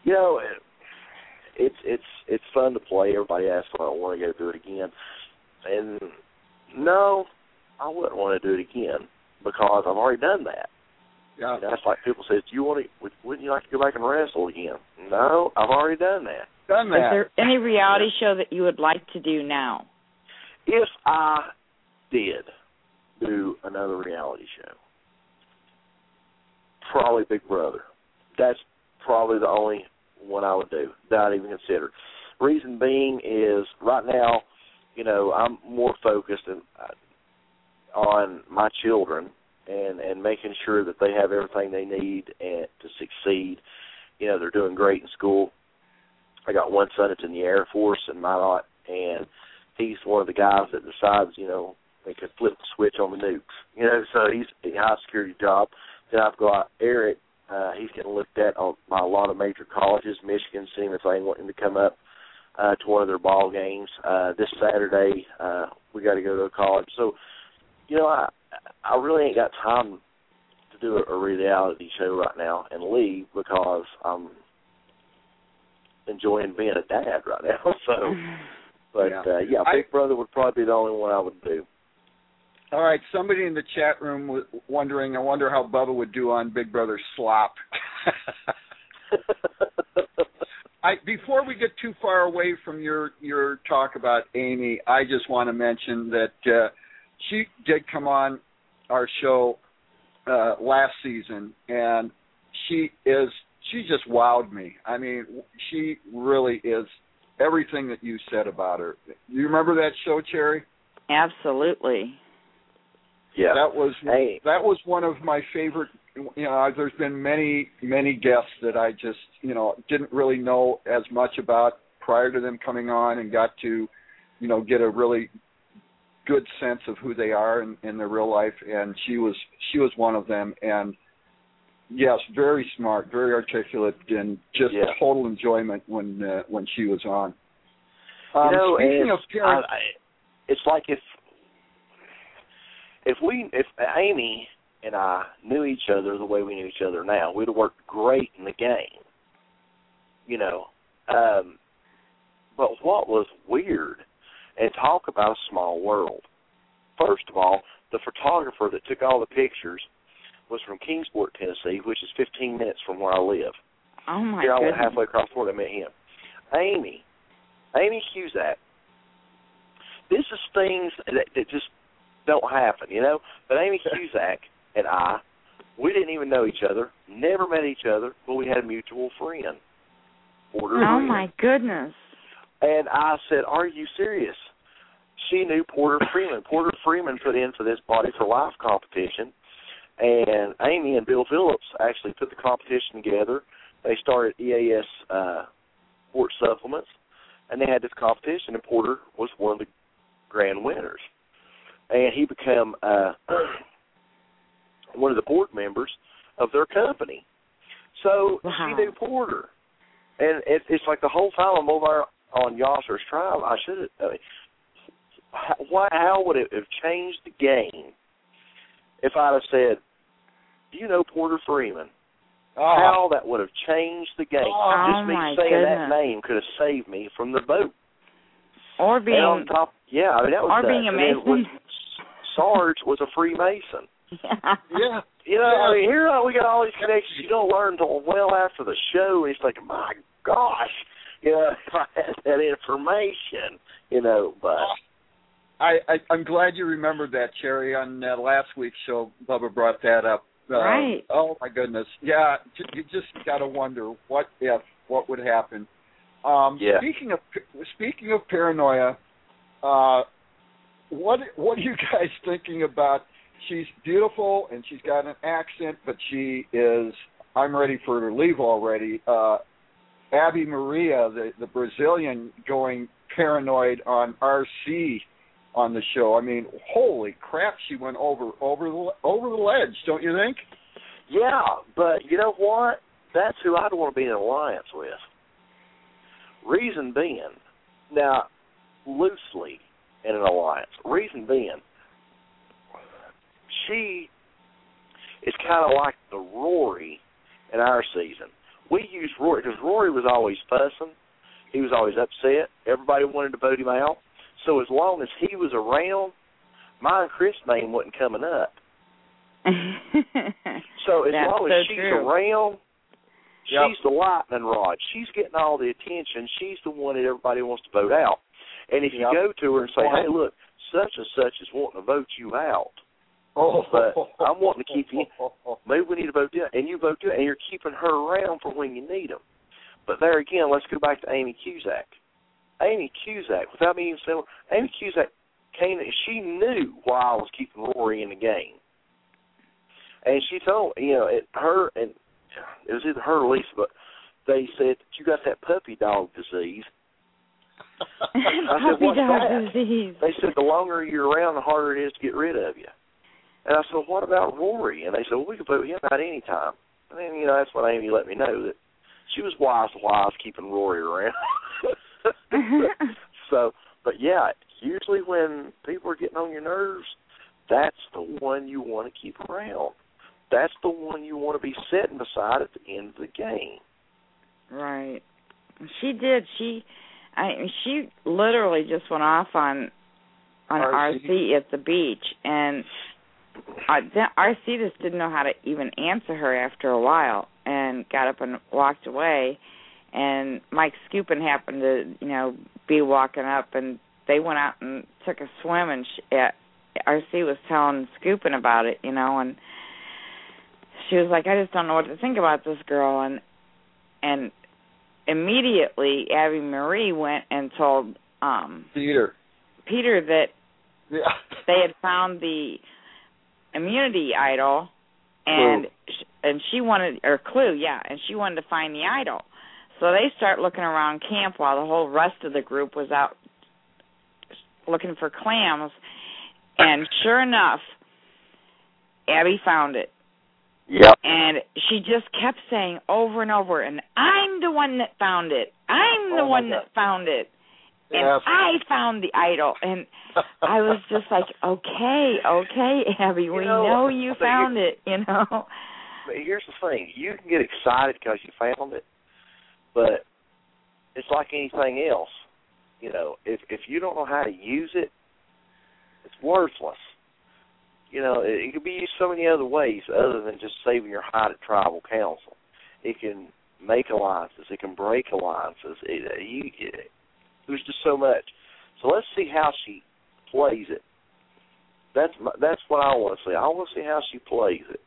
it's fun to play. Everybody asks if I don't want to go do it again. And, no, I wouldn't want to do it again because I've already done that. Yeah. That's like people say, wouldn't you like to go back and wrestle again? No, I've already done that. Is there any reality show that you would like to do now? If I did do another reality show, probably Big Brother. That's probably the only one I would do that I'd even consider. Reason being is right now, I'm more focused on my children and making sure that they have everything they need and to succeed. They're doing great in school. I got one son that's in the Air Force in Minot, and he's one of the guys that decides, they could flip the switch on the nukes. So he's a high security job. Then I've got Eric. He's getting looked at by a lot of major colleges. Michigan, seeing if they want him to come up to one of their ball games. This Saturday, we got to go to a college. So, I really ain't got time to do a reality show right now and leave because I'm enjoying being a dad right now. So, Big Brother would probably be the only one I would do. All right, somebody in the chat room was wondering, I wonder how Bubba would do on Big Brother Slop. Before we get too far away from your talk about Amy, I just want to mention that she did come on our show last season, and she just wowed me. I mean, she really is everything that you said about her. You remember that show, Cherry? Absolutely. Yeah. That was one of my favorite. There's been many guests that I just didn't really know as much about prior to them coming on, and got to get a really good sense of who they are in their real life. And she was one of them. And yes, very smart, very articulate, and just total enjoyment when she was on. Speaking of parents, it's like if Amy and I knew each other the way we knew each other now, we'd have worked great in the game. But what was weird, and talk about a small world. First of all, the photographer that took all the pictures was from Kingsport, Tennessee, which is 15 minutes from where I live. Oh, my Here I goodness. went halfway across the border, I met him. Amy Cusack. This is things that just don't happen, But Amy Cusack and I, we didn't even know each other, never met each other, but we had a mutual friend. Porter Freeman. My goodness. And I said, "Are you serious?" She knew Porter Freeman. Porter Freeman put in for this Body for Life competition, and Amy and Bill Phillips actually put the competition together. They started EAS Sports Supplements, and they had this competition, and Porter was one of the grand winners. And he became one of the board members of their company. So she knew Porter. And it's like the whole time I'm over on Yasser's trial, how would it have changed the game if I'd have said, Porter Freeman? How that would have changed the game. Just me saying that name could have saved me from the vote. Or being that was being a Mason. Sarge was a Freemason. Yeah. Here we got all these connections you don't learn until well after the show, and it's like, my gosh, if I had that information, but... I'm glad you remembered that, Cherry. On last week's show, Bubba brought that up. Right. Oh, my goodness. Yeah, you just got to wonder what would happen. Speaking of paranoia, what are you guys thinking about? She's beautiful and she's got an accent, but she is. I'm ready for her to leave already. Abby Maria, the Brazilian, going paranoid on RC on the show. I mean, holy crap, she went over the ledge, don't you think? Yeah, but you know what? That's who I'd want to be in an alliance with. Reason being, now, loosely in an alliance. Reason being, she is kind of like the Rory in our season. We used Rory because Rory was always fussing. He was always upset. Everybody wanted to vote him out. So as long as he was around, my and Chris' name wasn't coming up. So as long as she's around, she's the lightning rod. She's getting all the attention. She's the one that everybody wants to vote out. And if you go to her and say, hey, look, such and such is wanting to vote you out, but I'm wanting to keep you in. Maybe we need to vote you out. And you vote you out, and you're keeping her around for when you need them. But there again, let's go back to Amy Cusack. Amy Cusack, without me even saying, Amy Cusack came, she knew why I was keeping Rory in the game. And she told, it was either her or Lisa, but they said, you got that puppy dog disease. I said, what's that? Disease. They said, the longer you're around, the harder it is to get rid of you. And I said, well, what about Rory? And they said, well, we can vote him out any time. And then, that's when Amy let me know that she was wise keeping Rory around. So, but yeah, usually when people are getting on your nerves, that's the one you want to keep around. That's the one you want to be sitting beside at the end of the game. Right. She did. She literally just went off on RC at the beach, and RC just didn't know how to even answer her after a while, and got up and walked away. And Mike Skupin happened to, be walking up, and they went out and took a swim, and RC was telling Skupin about it, and she was like, I just don't know what to think about this girl. And immediately Abby Marie went and told Peter that they had found the immunity idol, and she wanted, or Clue, and she wanted to find the idol. So they start looking around camp while the whole rest of the group was out looking for clams, and sure enough, Abby found it. Yep. And she just kept saying over and over, and I'm the one that found it. I'm the one that found it. And I found the idol. And I was just like, okay, Abby, we know you found it, you know. But here's the thing. You can get excited because you found it, but it's like anything else. You know, if you don't know how to use it, it's worthless. You know, it could be used so many other ways other than just saving your hide at tribal council. It can make alliances. It can break alliances. There's just so much. So let's see how she plays it. That's what I want to see. I want to see how she plays it.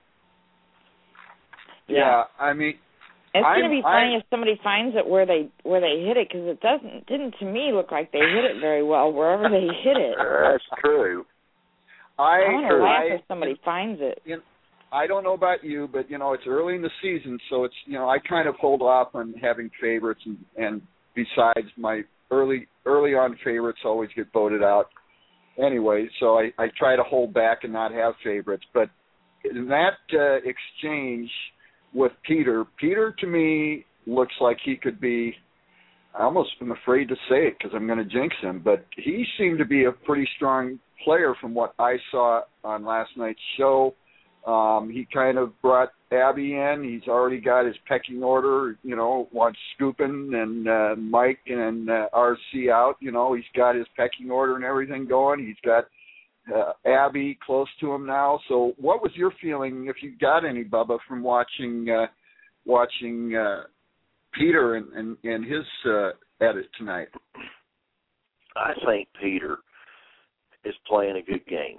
Yeah, I mean, it's going to be funny if somebody finds it where they hit it, because it didn't to me look like they hit it very well wherever they hit it. That's true. I want to laugh if somebody finds it. You know, I don't know about you, but you know, it's early in the season, so it's, you know, I kind of hold off on having favorites, and besides, my early on favorites always get voted out anyway, so I try to hold back and not have favorites. But in that exchange with Peter to me looks like he could be, I almost am afraid to say it because I'm going to jinx him, but he seemed to be a pretty strong player from what I saw on last night's show. He kind of brought Abby in. He's already got his pecking order, you know, wants Scoopin and Mike and RC out. You know, he's got his pecking order and everything going. He's got Abby close to him now. So what was your feeling, if you got any, Bubba, from watching Peter and his edit tonight? I think Peter is playing a good game.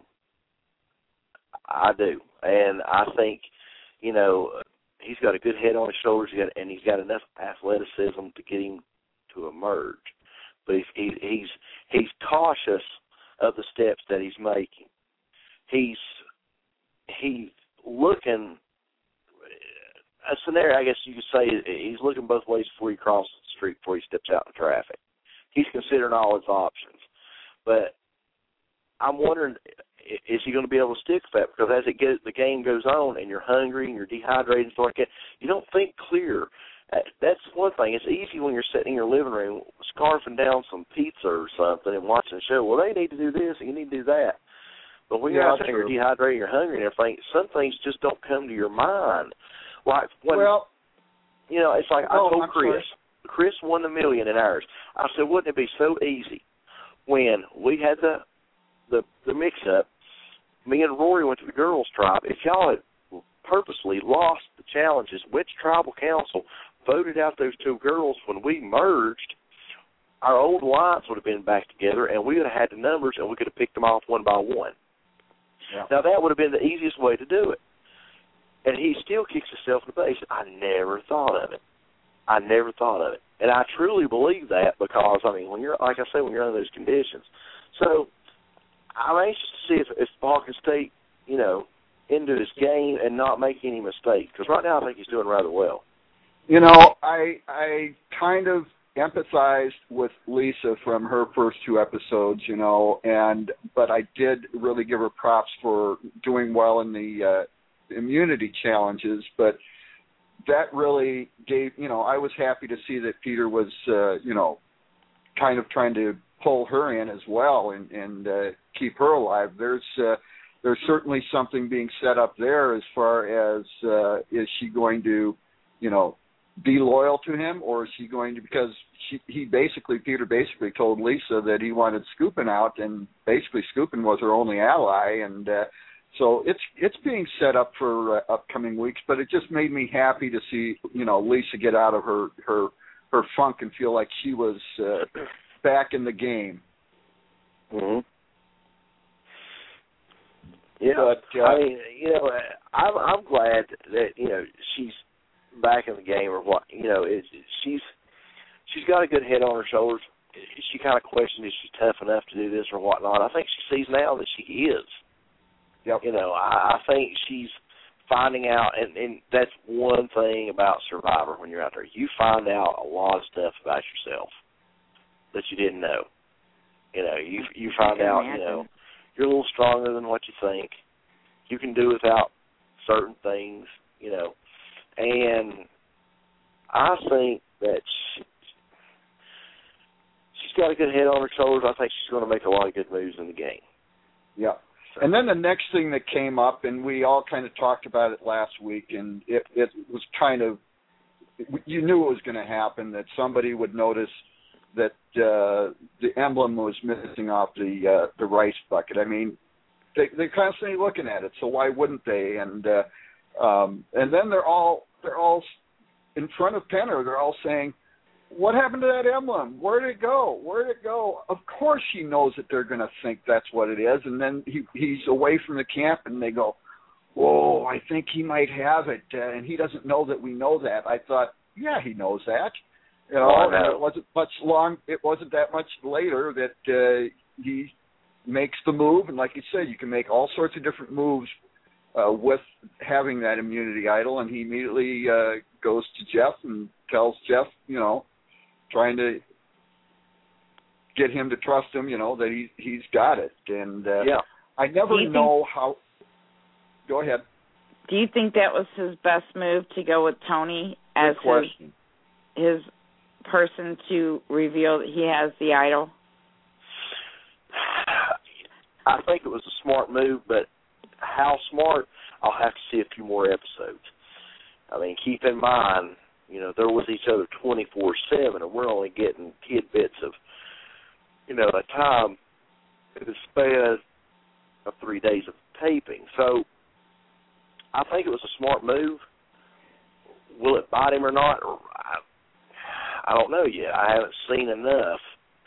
I do. And I think, you know, he's got a good head on his shoulders, and he's got enough athleticism to get him to emerge. But he's cautious of the steps that he's making. He's looking, a scenario, I guess you could say, he's looking both ways before he crosses the street, before he steps out in traffic. He's considering all his options. But I'm wondering, is he going to be able to stick with that? Because as the game goes on and you're hungry and you're dehydrated and stuff like that, you don't think clear. That's one thing. It's easy when you're sitting in your living room scarfing down some pizza or something and watching a show. Well, they need to do this and you need to do that. But when you're out there, you're dehydrated, you're hungry and everything, some things just don't come to your mind. Like when, you know, it's like I told Chris won $1 million in ours. I said, wouldn't it be so easy when we had the mix-up, me and Rory went to the girls' tribe. If y'all had purposely lost the challenges, which tribal council voted out those two girls when we merged, our old alliance would have been back together, and we would have had the numbers, and we could have picked them off one by one. Yeah. Now, that would have been the easiest way to do it. And he still kicks himself in the face. I never thought of it. And I truly believe that because, I mean, when you're, like I say, when you're under those conditions. So I'm anxious to see if Paul can stay, you know, into his game and not make any mistakes. Because right now I think he's doing rather well. You know, I kind of empathized with Lisa from her first two episodes, you know, but I did really give her props for doing well in the immunity challenges, but that really gave, you know, I was happy to see that Peter was, you know, kind of trying to pull her in as well and keep her alive. There's certainly something being set up there as far as is she going to, you know, be loyal to him, or is she going to, because Peter basically told Lisa that he wanted Scoopin out, and basically Scoopin was her only ally, and so it's being set up for upcoming weeks. But it just made me happy to see, you know, Lisa get out of her funk and feel like she was back in the game. Mm-hmm. Yeah, but, I mean, you know, I'm glad that she's back in the game, or what she's got a good head on her shoulders. She kind of questioned if she's tough enough to do this or whatnot. I think she sees now that she is. Yep. I think she's finding out, and that's one thing about Survivor when you're out there. You find out a lot of stuff about yourself that you didn't know. You find out, you're a little stronger than what you think. You can do without certain things, and I think that she's got a good head on her shoulders. I think she's going to make a lot of good moves in the game. Yeah. And then the next thing that came up, and we all kind of talked about it last week, and it was kind of, you knew it was going to happen, that somebody would notice that the emblem was missing off the rice bucket. I mean, they're constantly looking at it, so why wouldn't they? And then they're all in front of Penner. They're all saying, "What happened to that emblem? Where did it go? Where did it go?" Of course, she knows that they're going to think that's what it is, and then he's away from the camp, and they go, "Whoa, I think he might have it," and he doesn't know that we know that. I thought, yeah, he knows that. And it wasn't that much later that he makes the move, and like you said, you can make all sorts of different moves with having that immunity idol, and he immediately goes to Jeff and tells Jeff, trying to get him to trust him, that he's got it. And I never know how. Go ahead. Do you think that was his best move, to go with Tony as his person to reveal that he has the idol? I think it was a smart move, but how smart, I'll have to see a few more episodes. I mean, keep in mind, they're with each other 24/7, and we're only getting tidbits of, a time in the span of 3 days of taping. So I think it was a smart move. Will it bite him or not? I don't know yet. I haven't seen enough,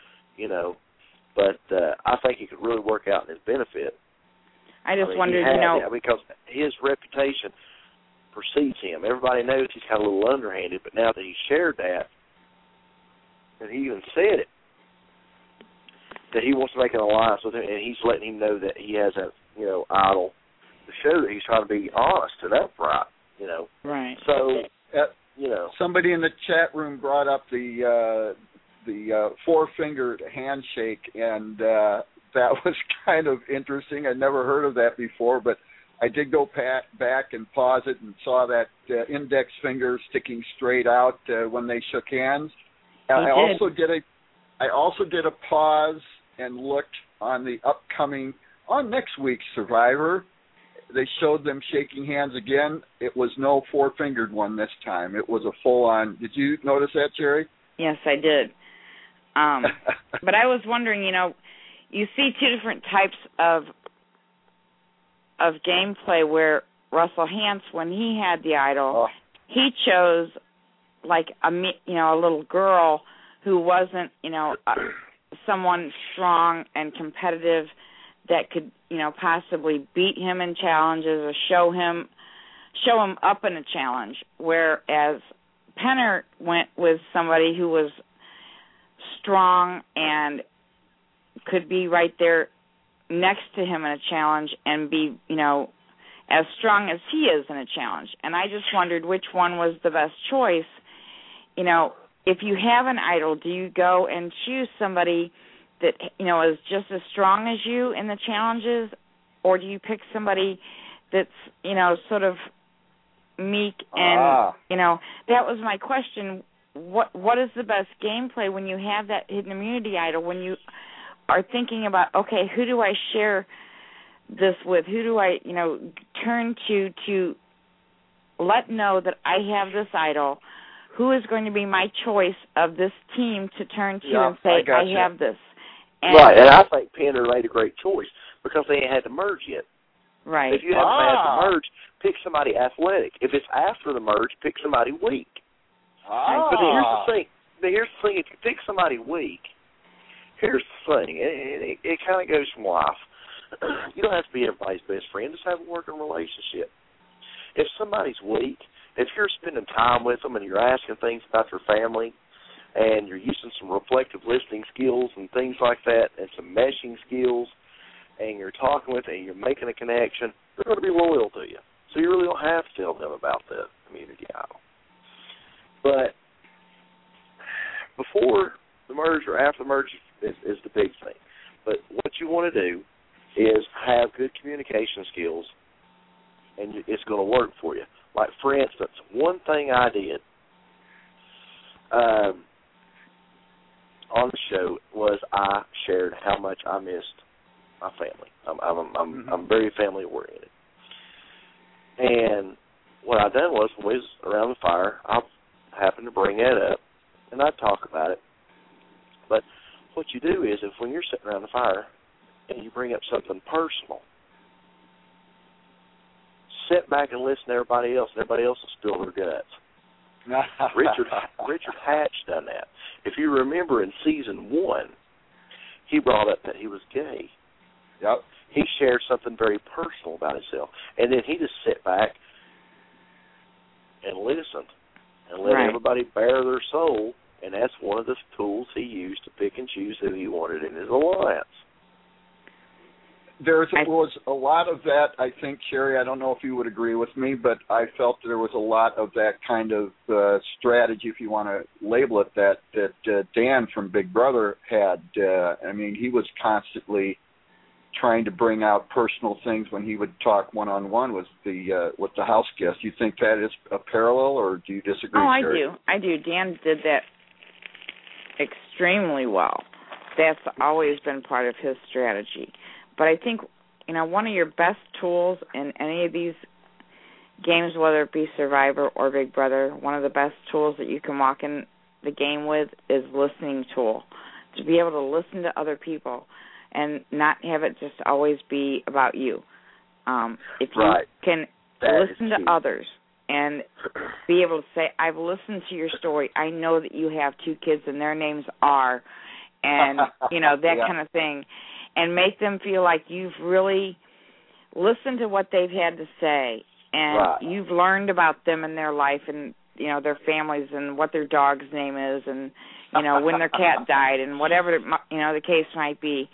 but I think it could really work out in his benefit. I just wondered, because his reputation precedes him. Everybody knows he's kind of a little underhanded, but now that he shared that, and he even said it, that he wants to make an alliance with him, and he's letting him know that he has that, idol to show that he's trying to be honest and upright, Right. So, somebody in the chat room brought up the four-fingered handshake, and that was kind of interesting. I'd never heard of that before, but I did go back and pause it and saw that index finger sticking straight out when they shook hands. I also did a pause and looked on next week's Survivor. They showed them shaking hands again. It was no four-fingered one this time. It was a full-on. Did you notice that, Jerry? Yes, I did. But I was wondering, you see two different types of gameplay where Russell Hantz, when he had the idol, he chose like a little girl who wasn't, someone strong and competitive that could, possibly beat him in challenges or show him up in a challenge. Whereas Penner went with somebody who was strong and could be right there next to him in a challenge and be, as strong as he is in a challenge. And I just wondered which one was the best choice. If you have an idol, do you go and choose somebody that, is just as strong as you in the challenges, or do you pick somebody that's, sort of meek and, that was my question. What is the best gameplay when you have that hidden immunity idol, when you are thinking about, okay, who do I share this with? Who do I, turn to let know that I have this idol? Who is going to be my choice of this team to turn to and say, I have this? And right, and I think Penner made a great choice because they ain't had to merge yet. Right. If you haven't had to merge, pick somebody athletic. If it's after the merge, pick somebody weak. But here's the thing. If you pick somebody weak, here's the thing. It kind of goes from life. You don't have to be everybody's best friend. Just have a working relationship. if somebody's weak, if you're spending time with them and you're asking things about their family and you're using some reflective listening skills and things like that and some meshing skills and you're talking with them and you're making a connection, they're going to be loyal to you. So you really don't have to tell them about the community idol. But before the merge or after the merge is the big thing. But what you want to do is have good communication skills, and it's going to work for you. Like, for instance, one thing I did on the show was I shared how much I missed my family. I'm very family oriented, and what I done was when we was around the fire, I happened to bring that up, and I'd talk about it. But what you do is, if when you're sitting around the fire and you bring up something personal, sit back and listen to everybody else, and everybody else will spill their guts. Richard Hatch done that. If you remember in season 1, he brought up that he was gay. Yep. He shared something very personal about himself, and then he just sat back and listened and let everybody bare their soul, and that's one of the tools he used to pick and choose who he wanted in his alliance. There was a lot of that, I think, Sherry. I don't know if you would agree with me, but I felt there was a lot of that kind of strategy, if you want to label it that Dan from Big Brother had. I mean, he was constantly trying to bring out personal things when he would talk one-on-one with the house guest. Do you think that is a parallel, or do you disagree, Sherry? I do. Dan did that extremely well. That's always been part of his strategy. But I think, one of your best tools in any of these games, whether it be Survivor or Big Brother, one of the best tools that you can walk in the game with is listening tool. To be able to listen to other people and not have it just always be about you. If you can listen to others and be able to say, I've listened to your story. I know that you have 2 kids and their names are, and, that kind of thing. And make them feel like you've really listened to what they've had to say, and you've learned about them and their life and, their families and what their dog's name is and, when their cat died and whatever, the case might be.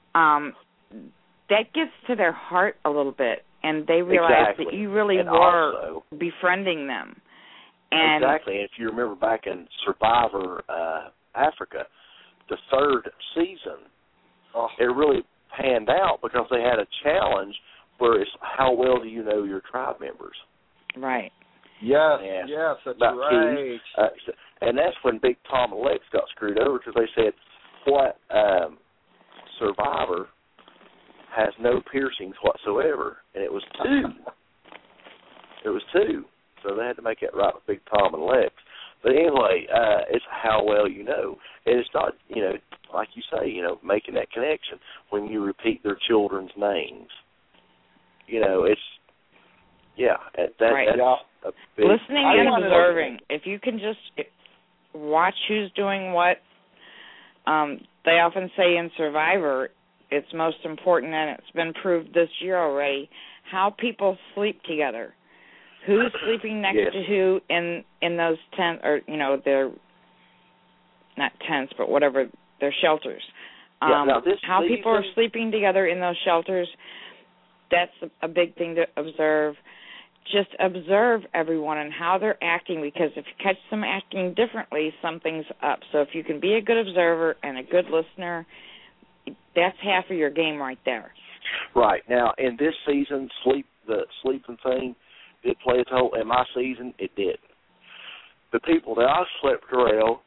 That gets to their heart a little bit, and they realize that you really were also befriending them. And exactly. And if you remember back in Survivor Africa, the 3rd season, it really panned out because they had a challenge where it's how well do you know your tribe members? Right. Yes, that's right. And that's when Big Tom and Lex got screwed over because they said, what Survivor has no piercings whatsoever, and it was 2. It was 2. So they had to make it right with Big Tom and Lex. But anyway, it's how well you know. And it's not, like you say, making that connection when you repeat their children's names. It's, that's a big... Listening and observing. If you can just watch who's doing what, they often say in Survivor, it's most important, and it's been proved this year already, how people sleep together. Who's sleeping next to who in those tents, or, they're not tents, but whatever, they're shelters. How people are sleeping together in those shelters, that's a big thing to observe. Just observe everyone and how they're acting, because if you catch them acting differently, something's up. So if you can be a good observer and a good listener, that's half of your game right there. Right. Now, in this season, the sleeping thing did play its role. In my season, it didn't. The people that I slept around,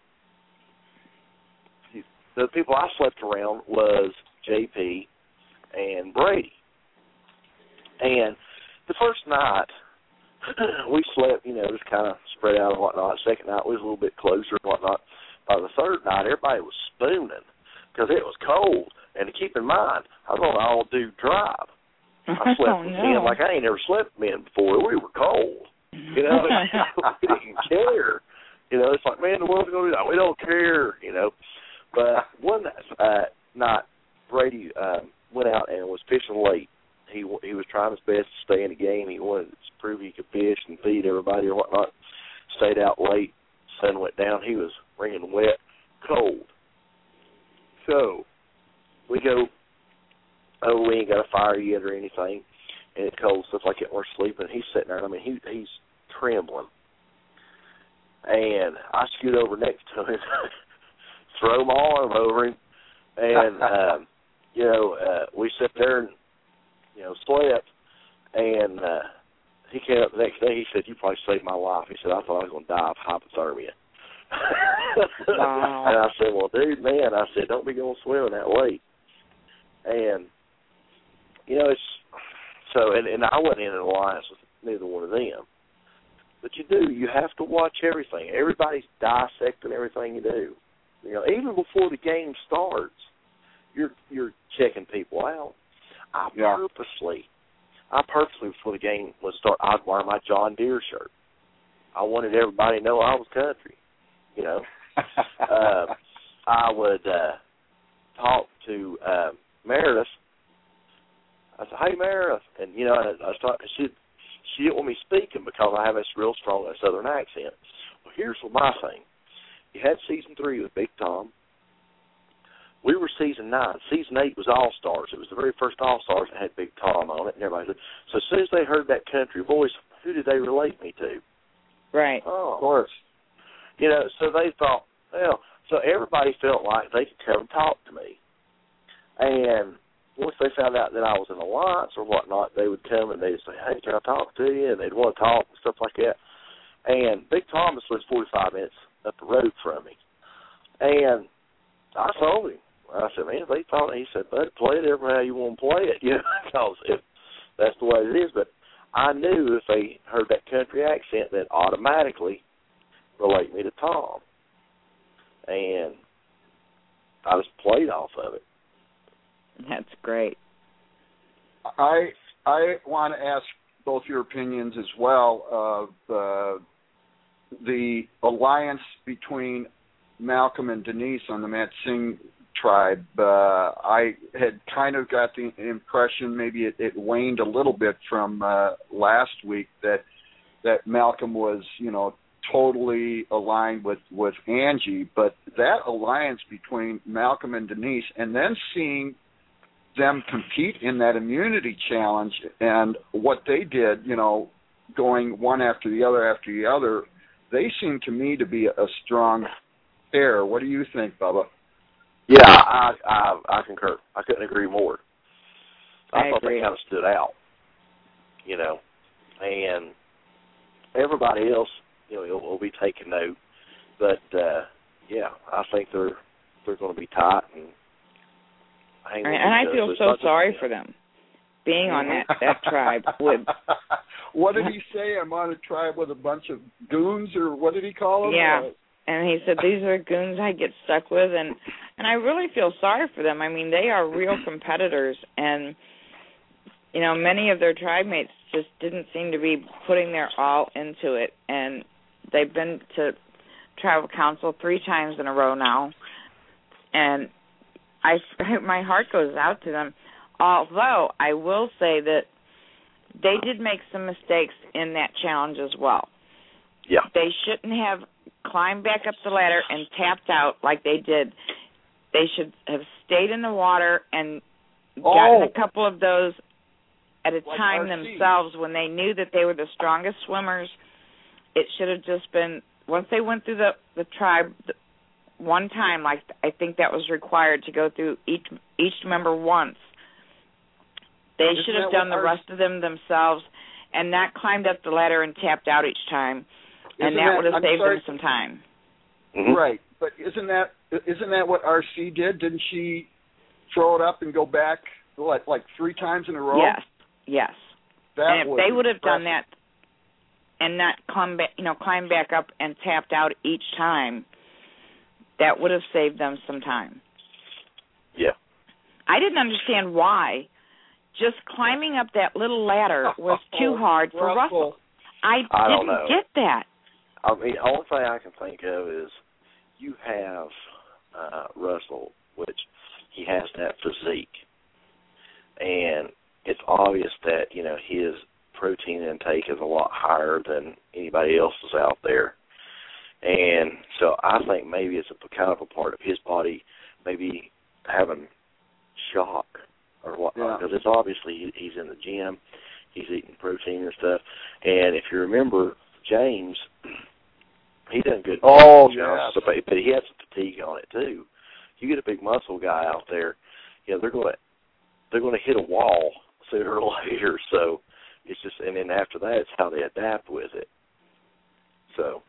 was JP and Brady. And the first night, we slept, just kind of spread out and whatnot. Second night, we was a little bit closer and whatnot. By the third night, everybody was spooning because it was cold. And to keep in mind, I was on an all-dude drive. I slept with men like I ain't never slept with men before. We were cold. We didn't care. It's like, man, the world's going to do that. We don't care, But one night, Brady went out and was fishing late. he was trying his best to stay in the game. He wanted to prove he could fish and feed everybody or whatnot. Stayed out late. Sun went down. He was wringing wet, cold. So we go, oh, we ain't got a fire yet or anything, and it's cold, stuff like that. We're sleeping. He's sitting there. I mean, he's trembling. And I scoot over next to him, throw my arm over him, and, we sit there and, slept. And he came up the next day. He said, "You probably saved my life." He said, "I thought I was going to die of hypothermia." Wow. And I said, "Well, dude, man," I said, "don't be going swimming that late." And, it's so, and I wasn't in an alliance with neither one of them. But you have to watch everything. Everybody's dissecting everything you do. Even before the game starts, you're checking people out. I purposely, before the game would start, I'd wear my John Deere shirt. I wanted everybody to know I was country. I would talk to Meredith. I said, "Hey, Meredith," and I started. She didn't want me speaking because I have this real strong Southern accent. Well, here's my thing. You had season 3 with Big Tom. We were season 9. Season 8 was All Stars. It was the very first All Stars that had Big Tom on it, and everybody said. So as soon as they heard that country voice, who did they relate me to? Right. Oh, of course. So they thought, so everybody felt like they could come talk to me. And once they found out that I was in alliance or whatnot, they would come and they'd say, "Hey, can I talk to you?" And they'd want to talk and stuff like that. And Big Thomas was 45 minutes up the road from me. And I told him, I said, "Man, they thought," he said, "Bud, play it every how you want to play it," because if that's the way it is. But I knew if they heard that country accent, that automatically relate me to Tom. And I just played off of it. That's great. I want to ask both your opinions as well of the alliance between Malcolm and Denise on the Matsing tribe. I had kind of got the impression, maybe it waned a little bit from last week, that Malcolm was, totally aligned with Angie, but that alliance between Malcolm and Denise, and then seeing them compete in that immunity challenge and what they did, going one after the other, they seem to me to be a strong pair. What do you think, Bubba? Yeah, I concur. I couldn't agree more. I thought agree. they kind of stood out, and everybody else, will be taking note. But I think they're going to be tight and hang on. And I feel so sorry for them being on that tribe with. What did he say? I'm on a tribe with a bunch of goons, or what did he call them? Yeah. And he said, "These are goons I get stuck with," and I really feel sorry for them. I mean, they are real competitors, and many of their tribe mates just didn't seem to be putting their all into it. And they've been to tribal council 3 times in a row now, and my heart goes out to them. Although I will say that they did make some mistakes in that challenge as well. Yeah. They shouldn't have climbed back up the ladder and tapped out like they did. They should have stayed in the water and gotten a couple of those at a time themselves when they knew that they were the strongest swimmers. It should have just been, once they went through the tribe one time, like I think that was required to go through each member once, they should have done the rest of them themselves and not climbed up the ladder and tapped out each time. And that would have saved them some time. Mm-hmm. Right, but isn't that what RC did? Didn't she throw it up and go back like 3 times in a row? Yes. And if they would have done that and not climb back up and tapped out each time, that would have saved them some time. Yeah. I didn't understand why just climbing up that little ladder was too hard for Russell. I don't didn't know. get that. I mean, the only thing I can think of is you have Russell, which he has that physique. And it's obvious that, his protein intake is a lot higher than anybody else's out there. And so I think maybe it's a kind of a part of his body maybe having shock or whatnot, because it's obviously he's in the gym, he's eating protein and stuff. And if you remember, James, he done good. Oh, yeah. But he had some fatigue on it too. You get a big muscle guy out there, they're going to hit a wall sooner or later. So it's just, and then after that, it's how they adapt with it. So.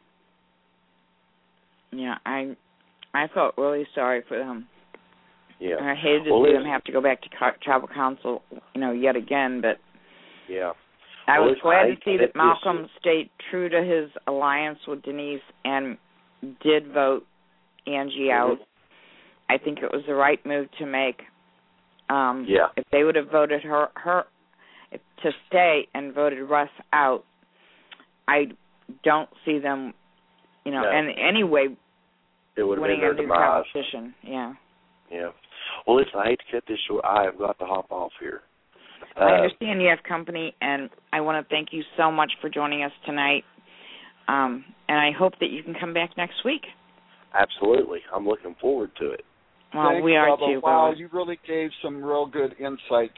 Yeah, I felt really sorry for them. Yeah. I hated to see them have to go back to tribal council, yet again. But yeah, I was glad to see that Malcolm stayed true to his alliance with Denise and did vote Angie out. I think it was the right move to make. If they would have voted her to stay and voted Russ out, I don't see them, in any way it would have winning been a their new demise. competition. Yeah. Yeah. Well, listen, I hate to cut this short. I have got to hop off here. I understand you have company, and I want to thank you so much for joining us tonight. And I hope that you can come back next week. Absolutely. I'm looking forward to it. Well, Thanks, we are Bubba. too. Wow, Bubba. you really gave some real good insight.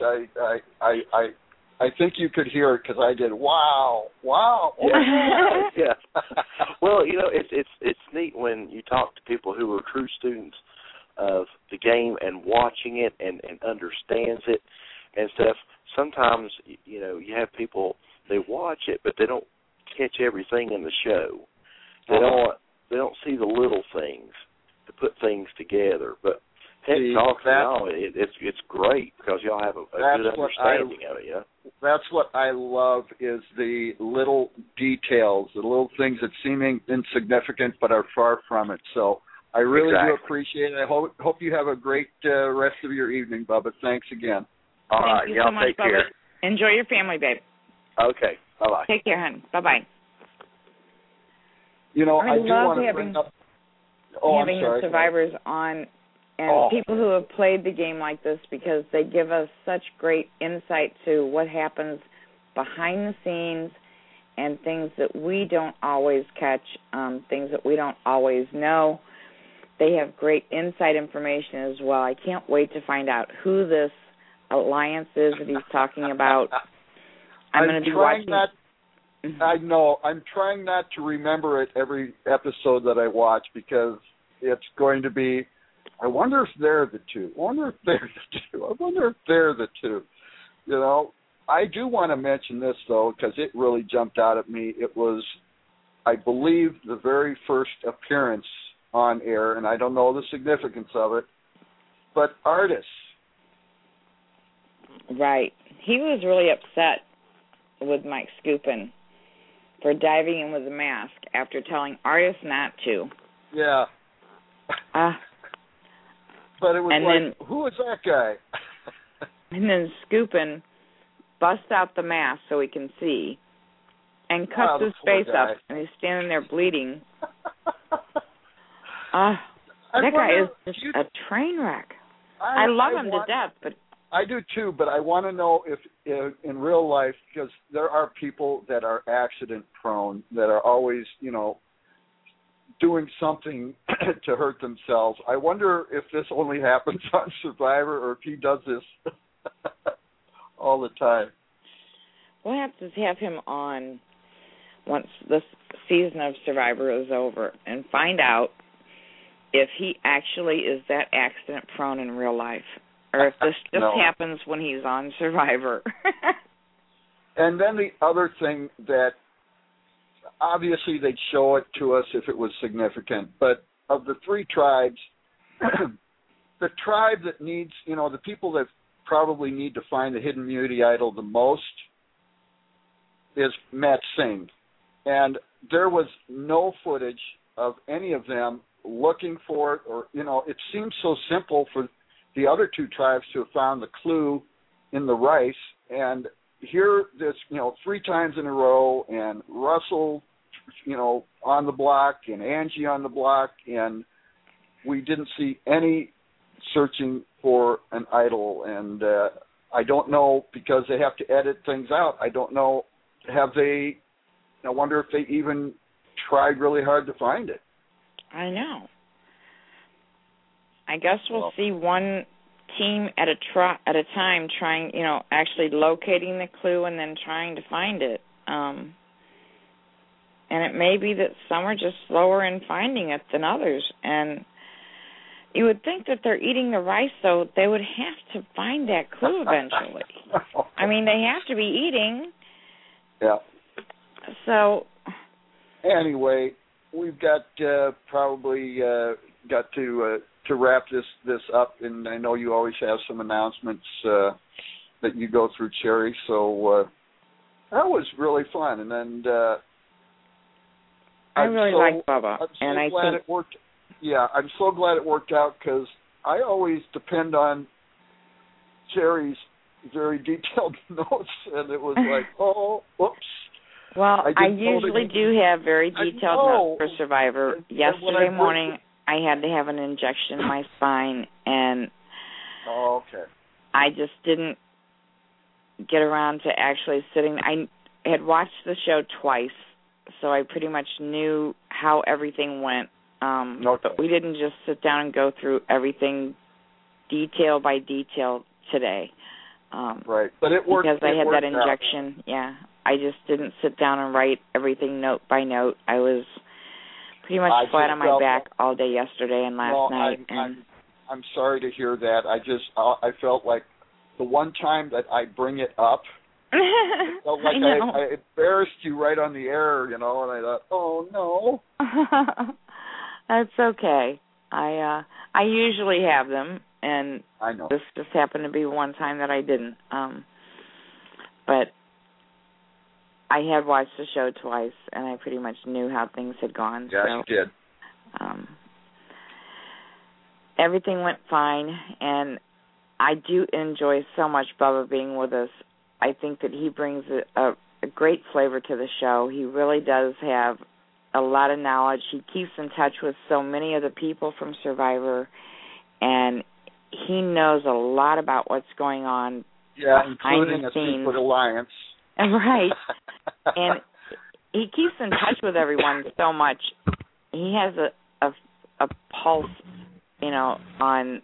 I think you could hear it because I did. Wow. Yeah. Well, it's neat when you talk to people who are true students of the game and watching it and understands it and stuff. Sometimes, you have people, they watch it, but they don't catch everything in the show. They don't see the little things to put things together. But talking y'all, it's great because y'all have a good understanding of it. That's what I love is the little details, the little things that seem insignificant but are far from it. So I really do appreciate it. I hope you have a great rest of your evening, Bubba. Thanks again. All right, Thank you y'all so much, take Bubba. care. Enjoy your family, babe. Okay, bye-bye. Take care, hon. Bye-bye. I do love want to bring up... having the survivors on and people who have played the game like this because they give us such great insight to what happens behind the scenes and things that we don't always catch, things that we don't always know. They have great inside information as well. I can't wait to find out who this alliance is that he's talking about. I'm going to be watching. I know. I'm trying not to remember it every episode that I watch because it's going to be, I wonder if they're the two. I wonder if they're the two. I do want to mention this, though, because it really jumped out at me. It was, I believe, the very first appearance on air, and I don't know the significance of it, but Artis. Right. He was really upset with Mike Skupin for diving in with a mask after telling Artis not to. Yeah. But it was who is that guy? And then Skupin busts out the mask so he can see and cuts his face up, and he's standing there bleeding. That guy is just a train wreck. I love him to death, but I do too, but I want to know if in real life, because there are people that are accident prone, that are always, doing something to hurt themselves. I wonder if this only happens on Survivor or if he does this all the time. We'll have to have him on once this season of Survivor is over and find out if he actually is that accident prone in real life, or if this just happens when he's on Survivor. And then the other thing that, obviously they'd show it to us if it was significant, but of the three tribes, the tribe that needs, the people that probably need to find the hidden beauty idol the most is Matt Singh. And there was no footage of any of them looking for it, or, it seems so simple for the other two tribes to have found the clue in the rice, and here this, 3 times in a row, and Russell, on the block, and Angie on the block, and we didn't see any searching for an idol, and I don't know, because they have to edit things out. I don't know. I wonder if they even tried really hard to find it. I know. I guess we'll see one team at a time trying, actually locating the clue and then trying to find it. And it may be that some are just slower in finding it than others. And you would think that they're eating the rice, so they would have to find that clue eventually. I mean, they have to be eating. Yeah. So. Anyway, we've got probably got to wrap this up, and I know you always have some announcements that you go through, Cherry. So that was really fun, and then I really like Bubba, I'm so and I glad think it worked. Yeah, I'm so glad it worked out, because I always depend on Cherry's very detailed notes, and it was like, oh, whoops. Well, I usually do have very detailed notes for Survivor. Yesterday morning, I had to have an injection in my spine, and I just didn't get around to actually sitting. I had watched the show twice, so I pretty much knew how everything went. But we didn't just sit down and go through everything detail by detail today. Right, but it worked. Because I had that out. injection, yeah. I just didn't sit down and write everything note by note. I was pretty much flat on my back all day yesterday and last night. I'm sorry to hear that. I felt like the one time that I bring it up, it felt like I embarrassed you right on the air, and I thought, oh no. That's okay. I usually have them, and I know. This just happened to be one time that I didn't. But I had watched the show twice, and I pretty much knew how things had gone. Yes, so, you did. Everything went fine, and I do enjoy so much Bubba being with us. I think that he brings a great flavor to the show. He really does have a lot of knowledge. He keeps in touch with so many of the people from Survivor, and he knows a lot about what's going on including the a scenes. Secret Alliance. Right. And he keeps in touch with everyone so much. He has a pulse, on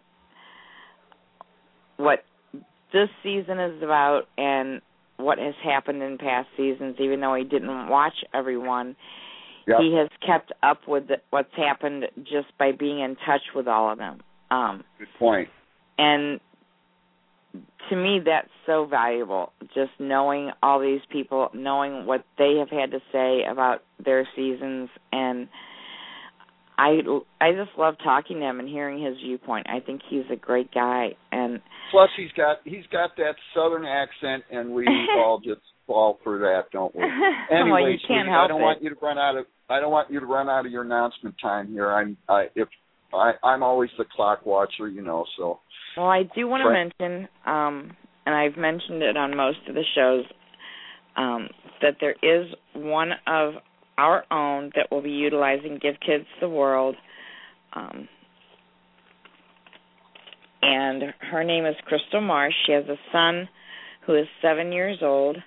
what this season is about and what has happened in past seasons. Even though he didn't watch everyone, he has kept up with what's happened just by being in touch with all of them. Good point. And to me, that's so valuable, just knowing all these people, knowing what they have had to say about their seasons, and I just love talking to him and hearing his viewpoint. I think he's a great guy, and plus he's got that Southern accent, and we all just fall for that, don't we? Anyway, well, you can't help I don't want you to run out of your announcement time here. I'm always the clock watcher, So. Well, I do want to mention, and I've mentioned it on most of the shows, that there is one of our own that will be utilizing Give Kids the World, and her name is Crystal Marsh. She has a son who is 7 years old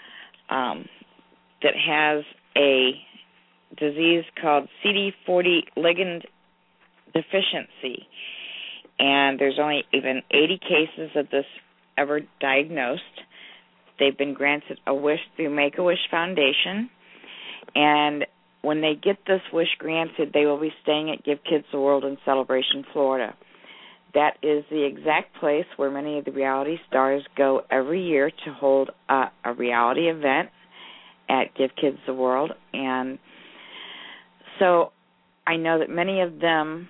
that has a disease called CD40 ligand deficiency. And there's only even 80 cases of this ever diagnosed. They've been granted a wish through Make-A-Wish Foundation. And when they get this wish granted, they will be staying at Give Kids the World in Celebration, Florida. That is the exact place where many of the reality stars go every year to hold a reality event at Give Kids the World. And so I know that many of them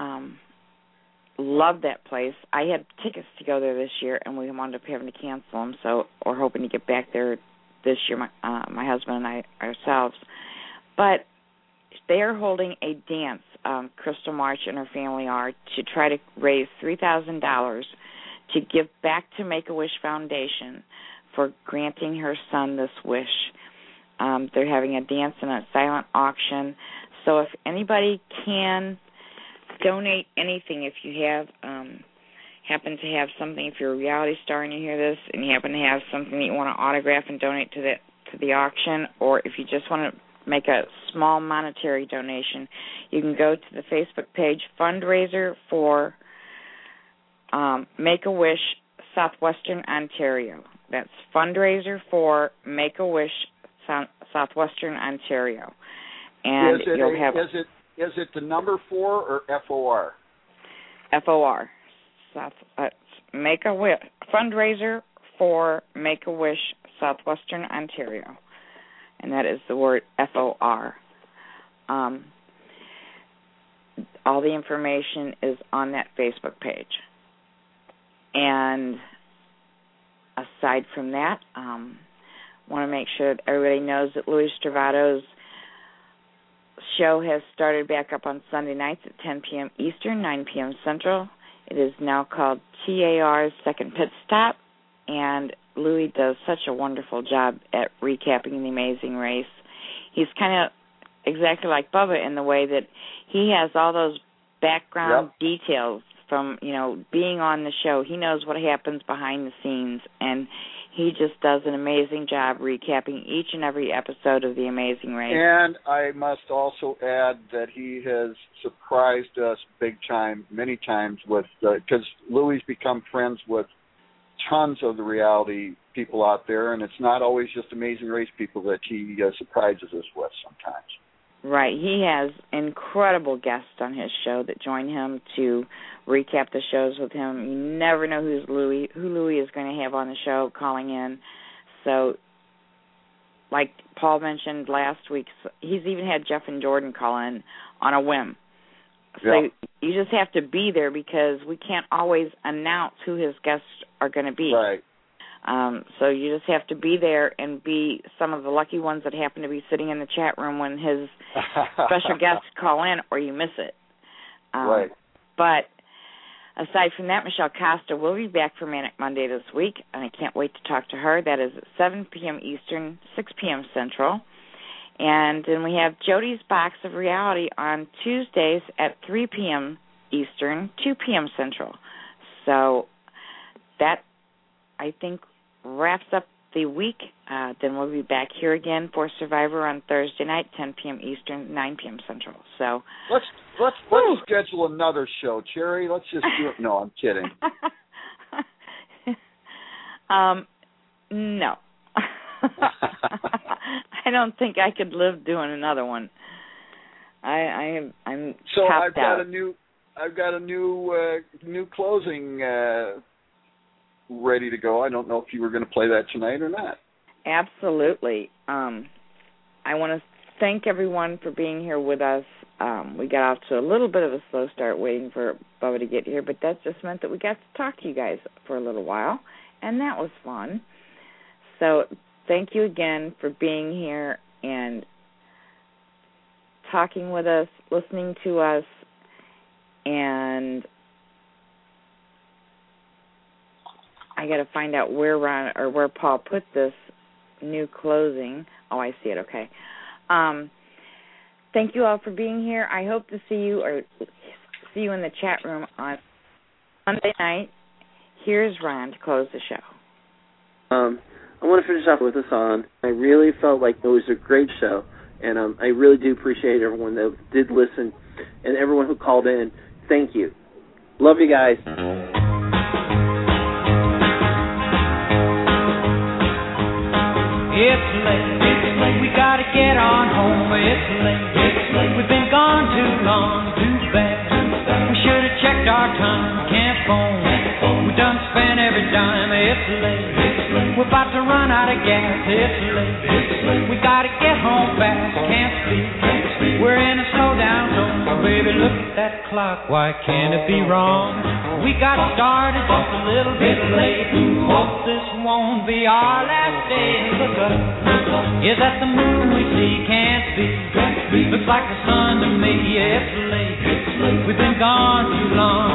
love that place. I had tickets to go there this year, and we wound up having to cancel them, so we're hoping to get back there this year, my husband and I ourselves. But they are holding a dance, Crystal March and her family are, to try to raise $3,000 to give back to Make-A-Wish Foundation for granting her son this wish. They're having a dance and a silent auction. So if anybody can donate anything, if you have happen to have something, if you're a reality star and you hear this, and you happen to have something that you want to autograph and donate to the auction, or if you just want to make a small monetary donation, you can go to the Facebook page, Fundraiser for Make-A-Wish, Southwestern Ontario. That's Fundraiser for Make-A-Wish, Southwestern Ontario. And is it the number 4 or FOR? FOR. Make-A-Wish, Fundraiser for Make-A-Wish, Southwestern Ontario. And that is the word FOR. All the information is on that Facebook page. And aside from that, want to make sure that everybody knows that Louis Stravato's show has started back up on Sunday nights at 10 p.m. Eastern, 9 p.m. Central. It is now called TAR's Second Pit Stop, and Louis does such a wonderful job at recapping The Amazing Race. He's kind of exactly like Bubba in the way that he has all those background details from, being on the show. He knows what happens behind the scenes, and he just does an amazing job recapping each and every episode of The Amazing Race. And I must also add that he has surprised us big time, many times, with because Louis become friends with tons of the reality people out there, and it's not always just Amazing Race people that he surprises us with sometimes. Right. He has incredible guests on his show that join him to recap the shows with him. You never know who Louis is going to have on the show calling in. So, like Paul mentioned last week, he's even had Jeff and Jordan call in on a whim. So you just have to be there because we can't always announce who his guests are going to be. Right. So you just have to be there and be some of the lucky ones that happen to be sitting in the chat room when his special guests call in, or you miss it. Right. But aside from that, Michelle Costa will be back for Manic Monday this week, and I can't wait to talk to her. That is at 7 p.m. Eastern, 6 p.m. Central. And then we have Jody's Box of Reality on Tuesdays at 3 p.m. Eastern, 2 p.m. Central. So that, I think, wraps up the week. Then we'll be back here again for Survivor on Thursday night, 10 p.m. Eastern, 9 p.m. Central. So let's schedule another show, Cherry. Let's just do it. No, I'm kidding. No. I don't think I could live doing another one. I'm so tapped out. I've got a new closing ready to go. I don't know if you were going to play that tonight or not. Absolutely. I want to thank everyone for being here with us. We got off to a little bit of a slow start waiting for Bubba to get here, but that just meant that we got to talk to you guys for a little while, and that was fun. So thank you again for being here and talking with us, listening to us, and I got to find out where Ron or where Paul put this new closing. Oh, I see it. Okay. Thank you all for being here. I hope to see you in the chat room on Monday night. Here's Ron to close the show. I want to finish off with a song. I really felt like it was a great show, and I really do appreciate everyone that did listen and everyone who called in. Thank you. Love you guys. It's late, we gotta get on home. It's late, we've been gone too long, too bad. We should have checked our time, can't phone. We done spent every dime. It's late, we're about to run out of gas. It's late, we gotta get home fast, can't speak. We're in a slow down zone, so baby look at that clock, why can't it be wrong? We got started just a little bit late. Hope this won't be our last day. Look up, is that the moon we see? Can't be. Looks like the sun to me. It's late, we've been gone too long.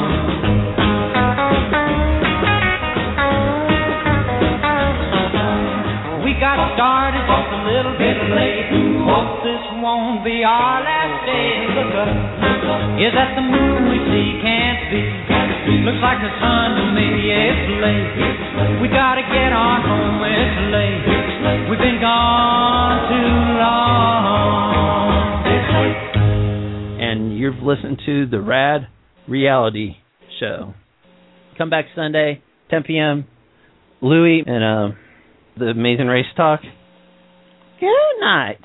We got started just a little bit late. Hope this won't be our last day. Look up, is that the moon we see? Can't be. Looks like the sun to me, it's late. We gotta get on home, it's late. We've been gone too long. And you've listened to the Rad Reality Show. Come back Sunday, 10 p.m. Louie and the Amazing Race Talk. Good night.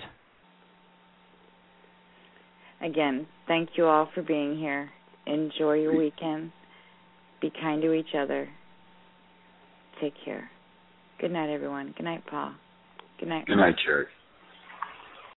Again, thank you all for being here. Enjoy your weekend. Be kind to each other. Take care. Good night, everyone. Good night, Paul. Good night. Good night, Cherry.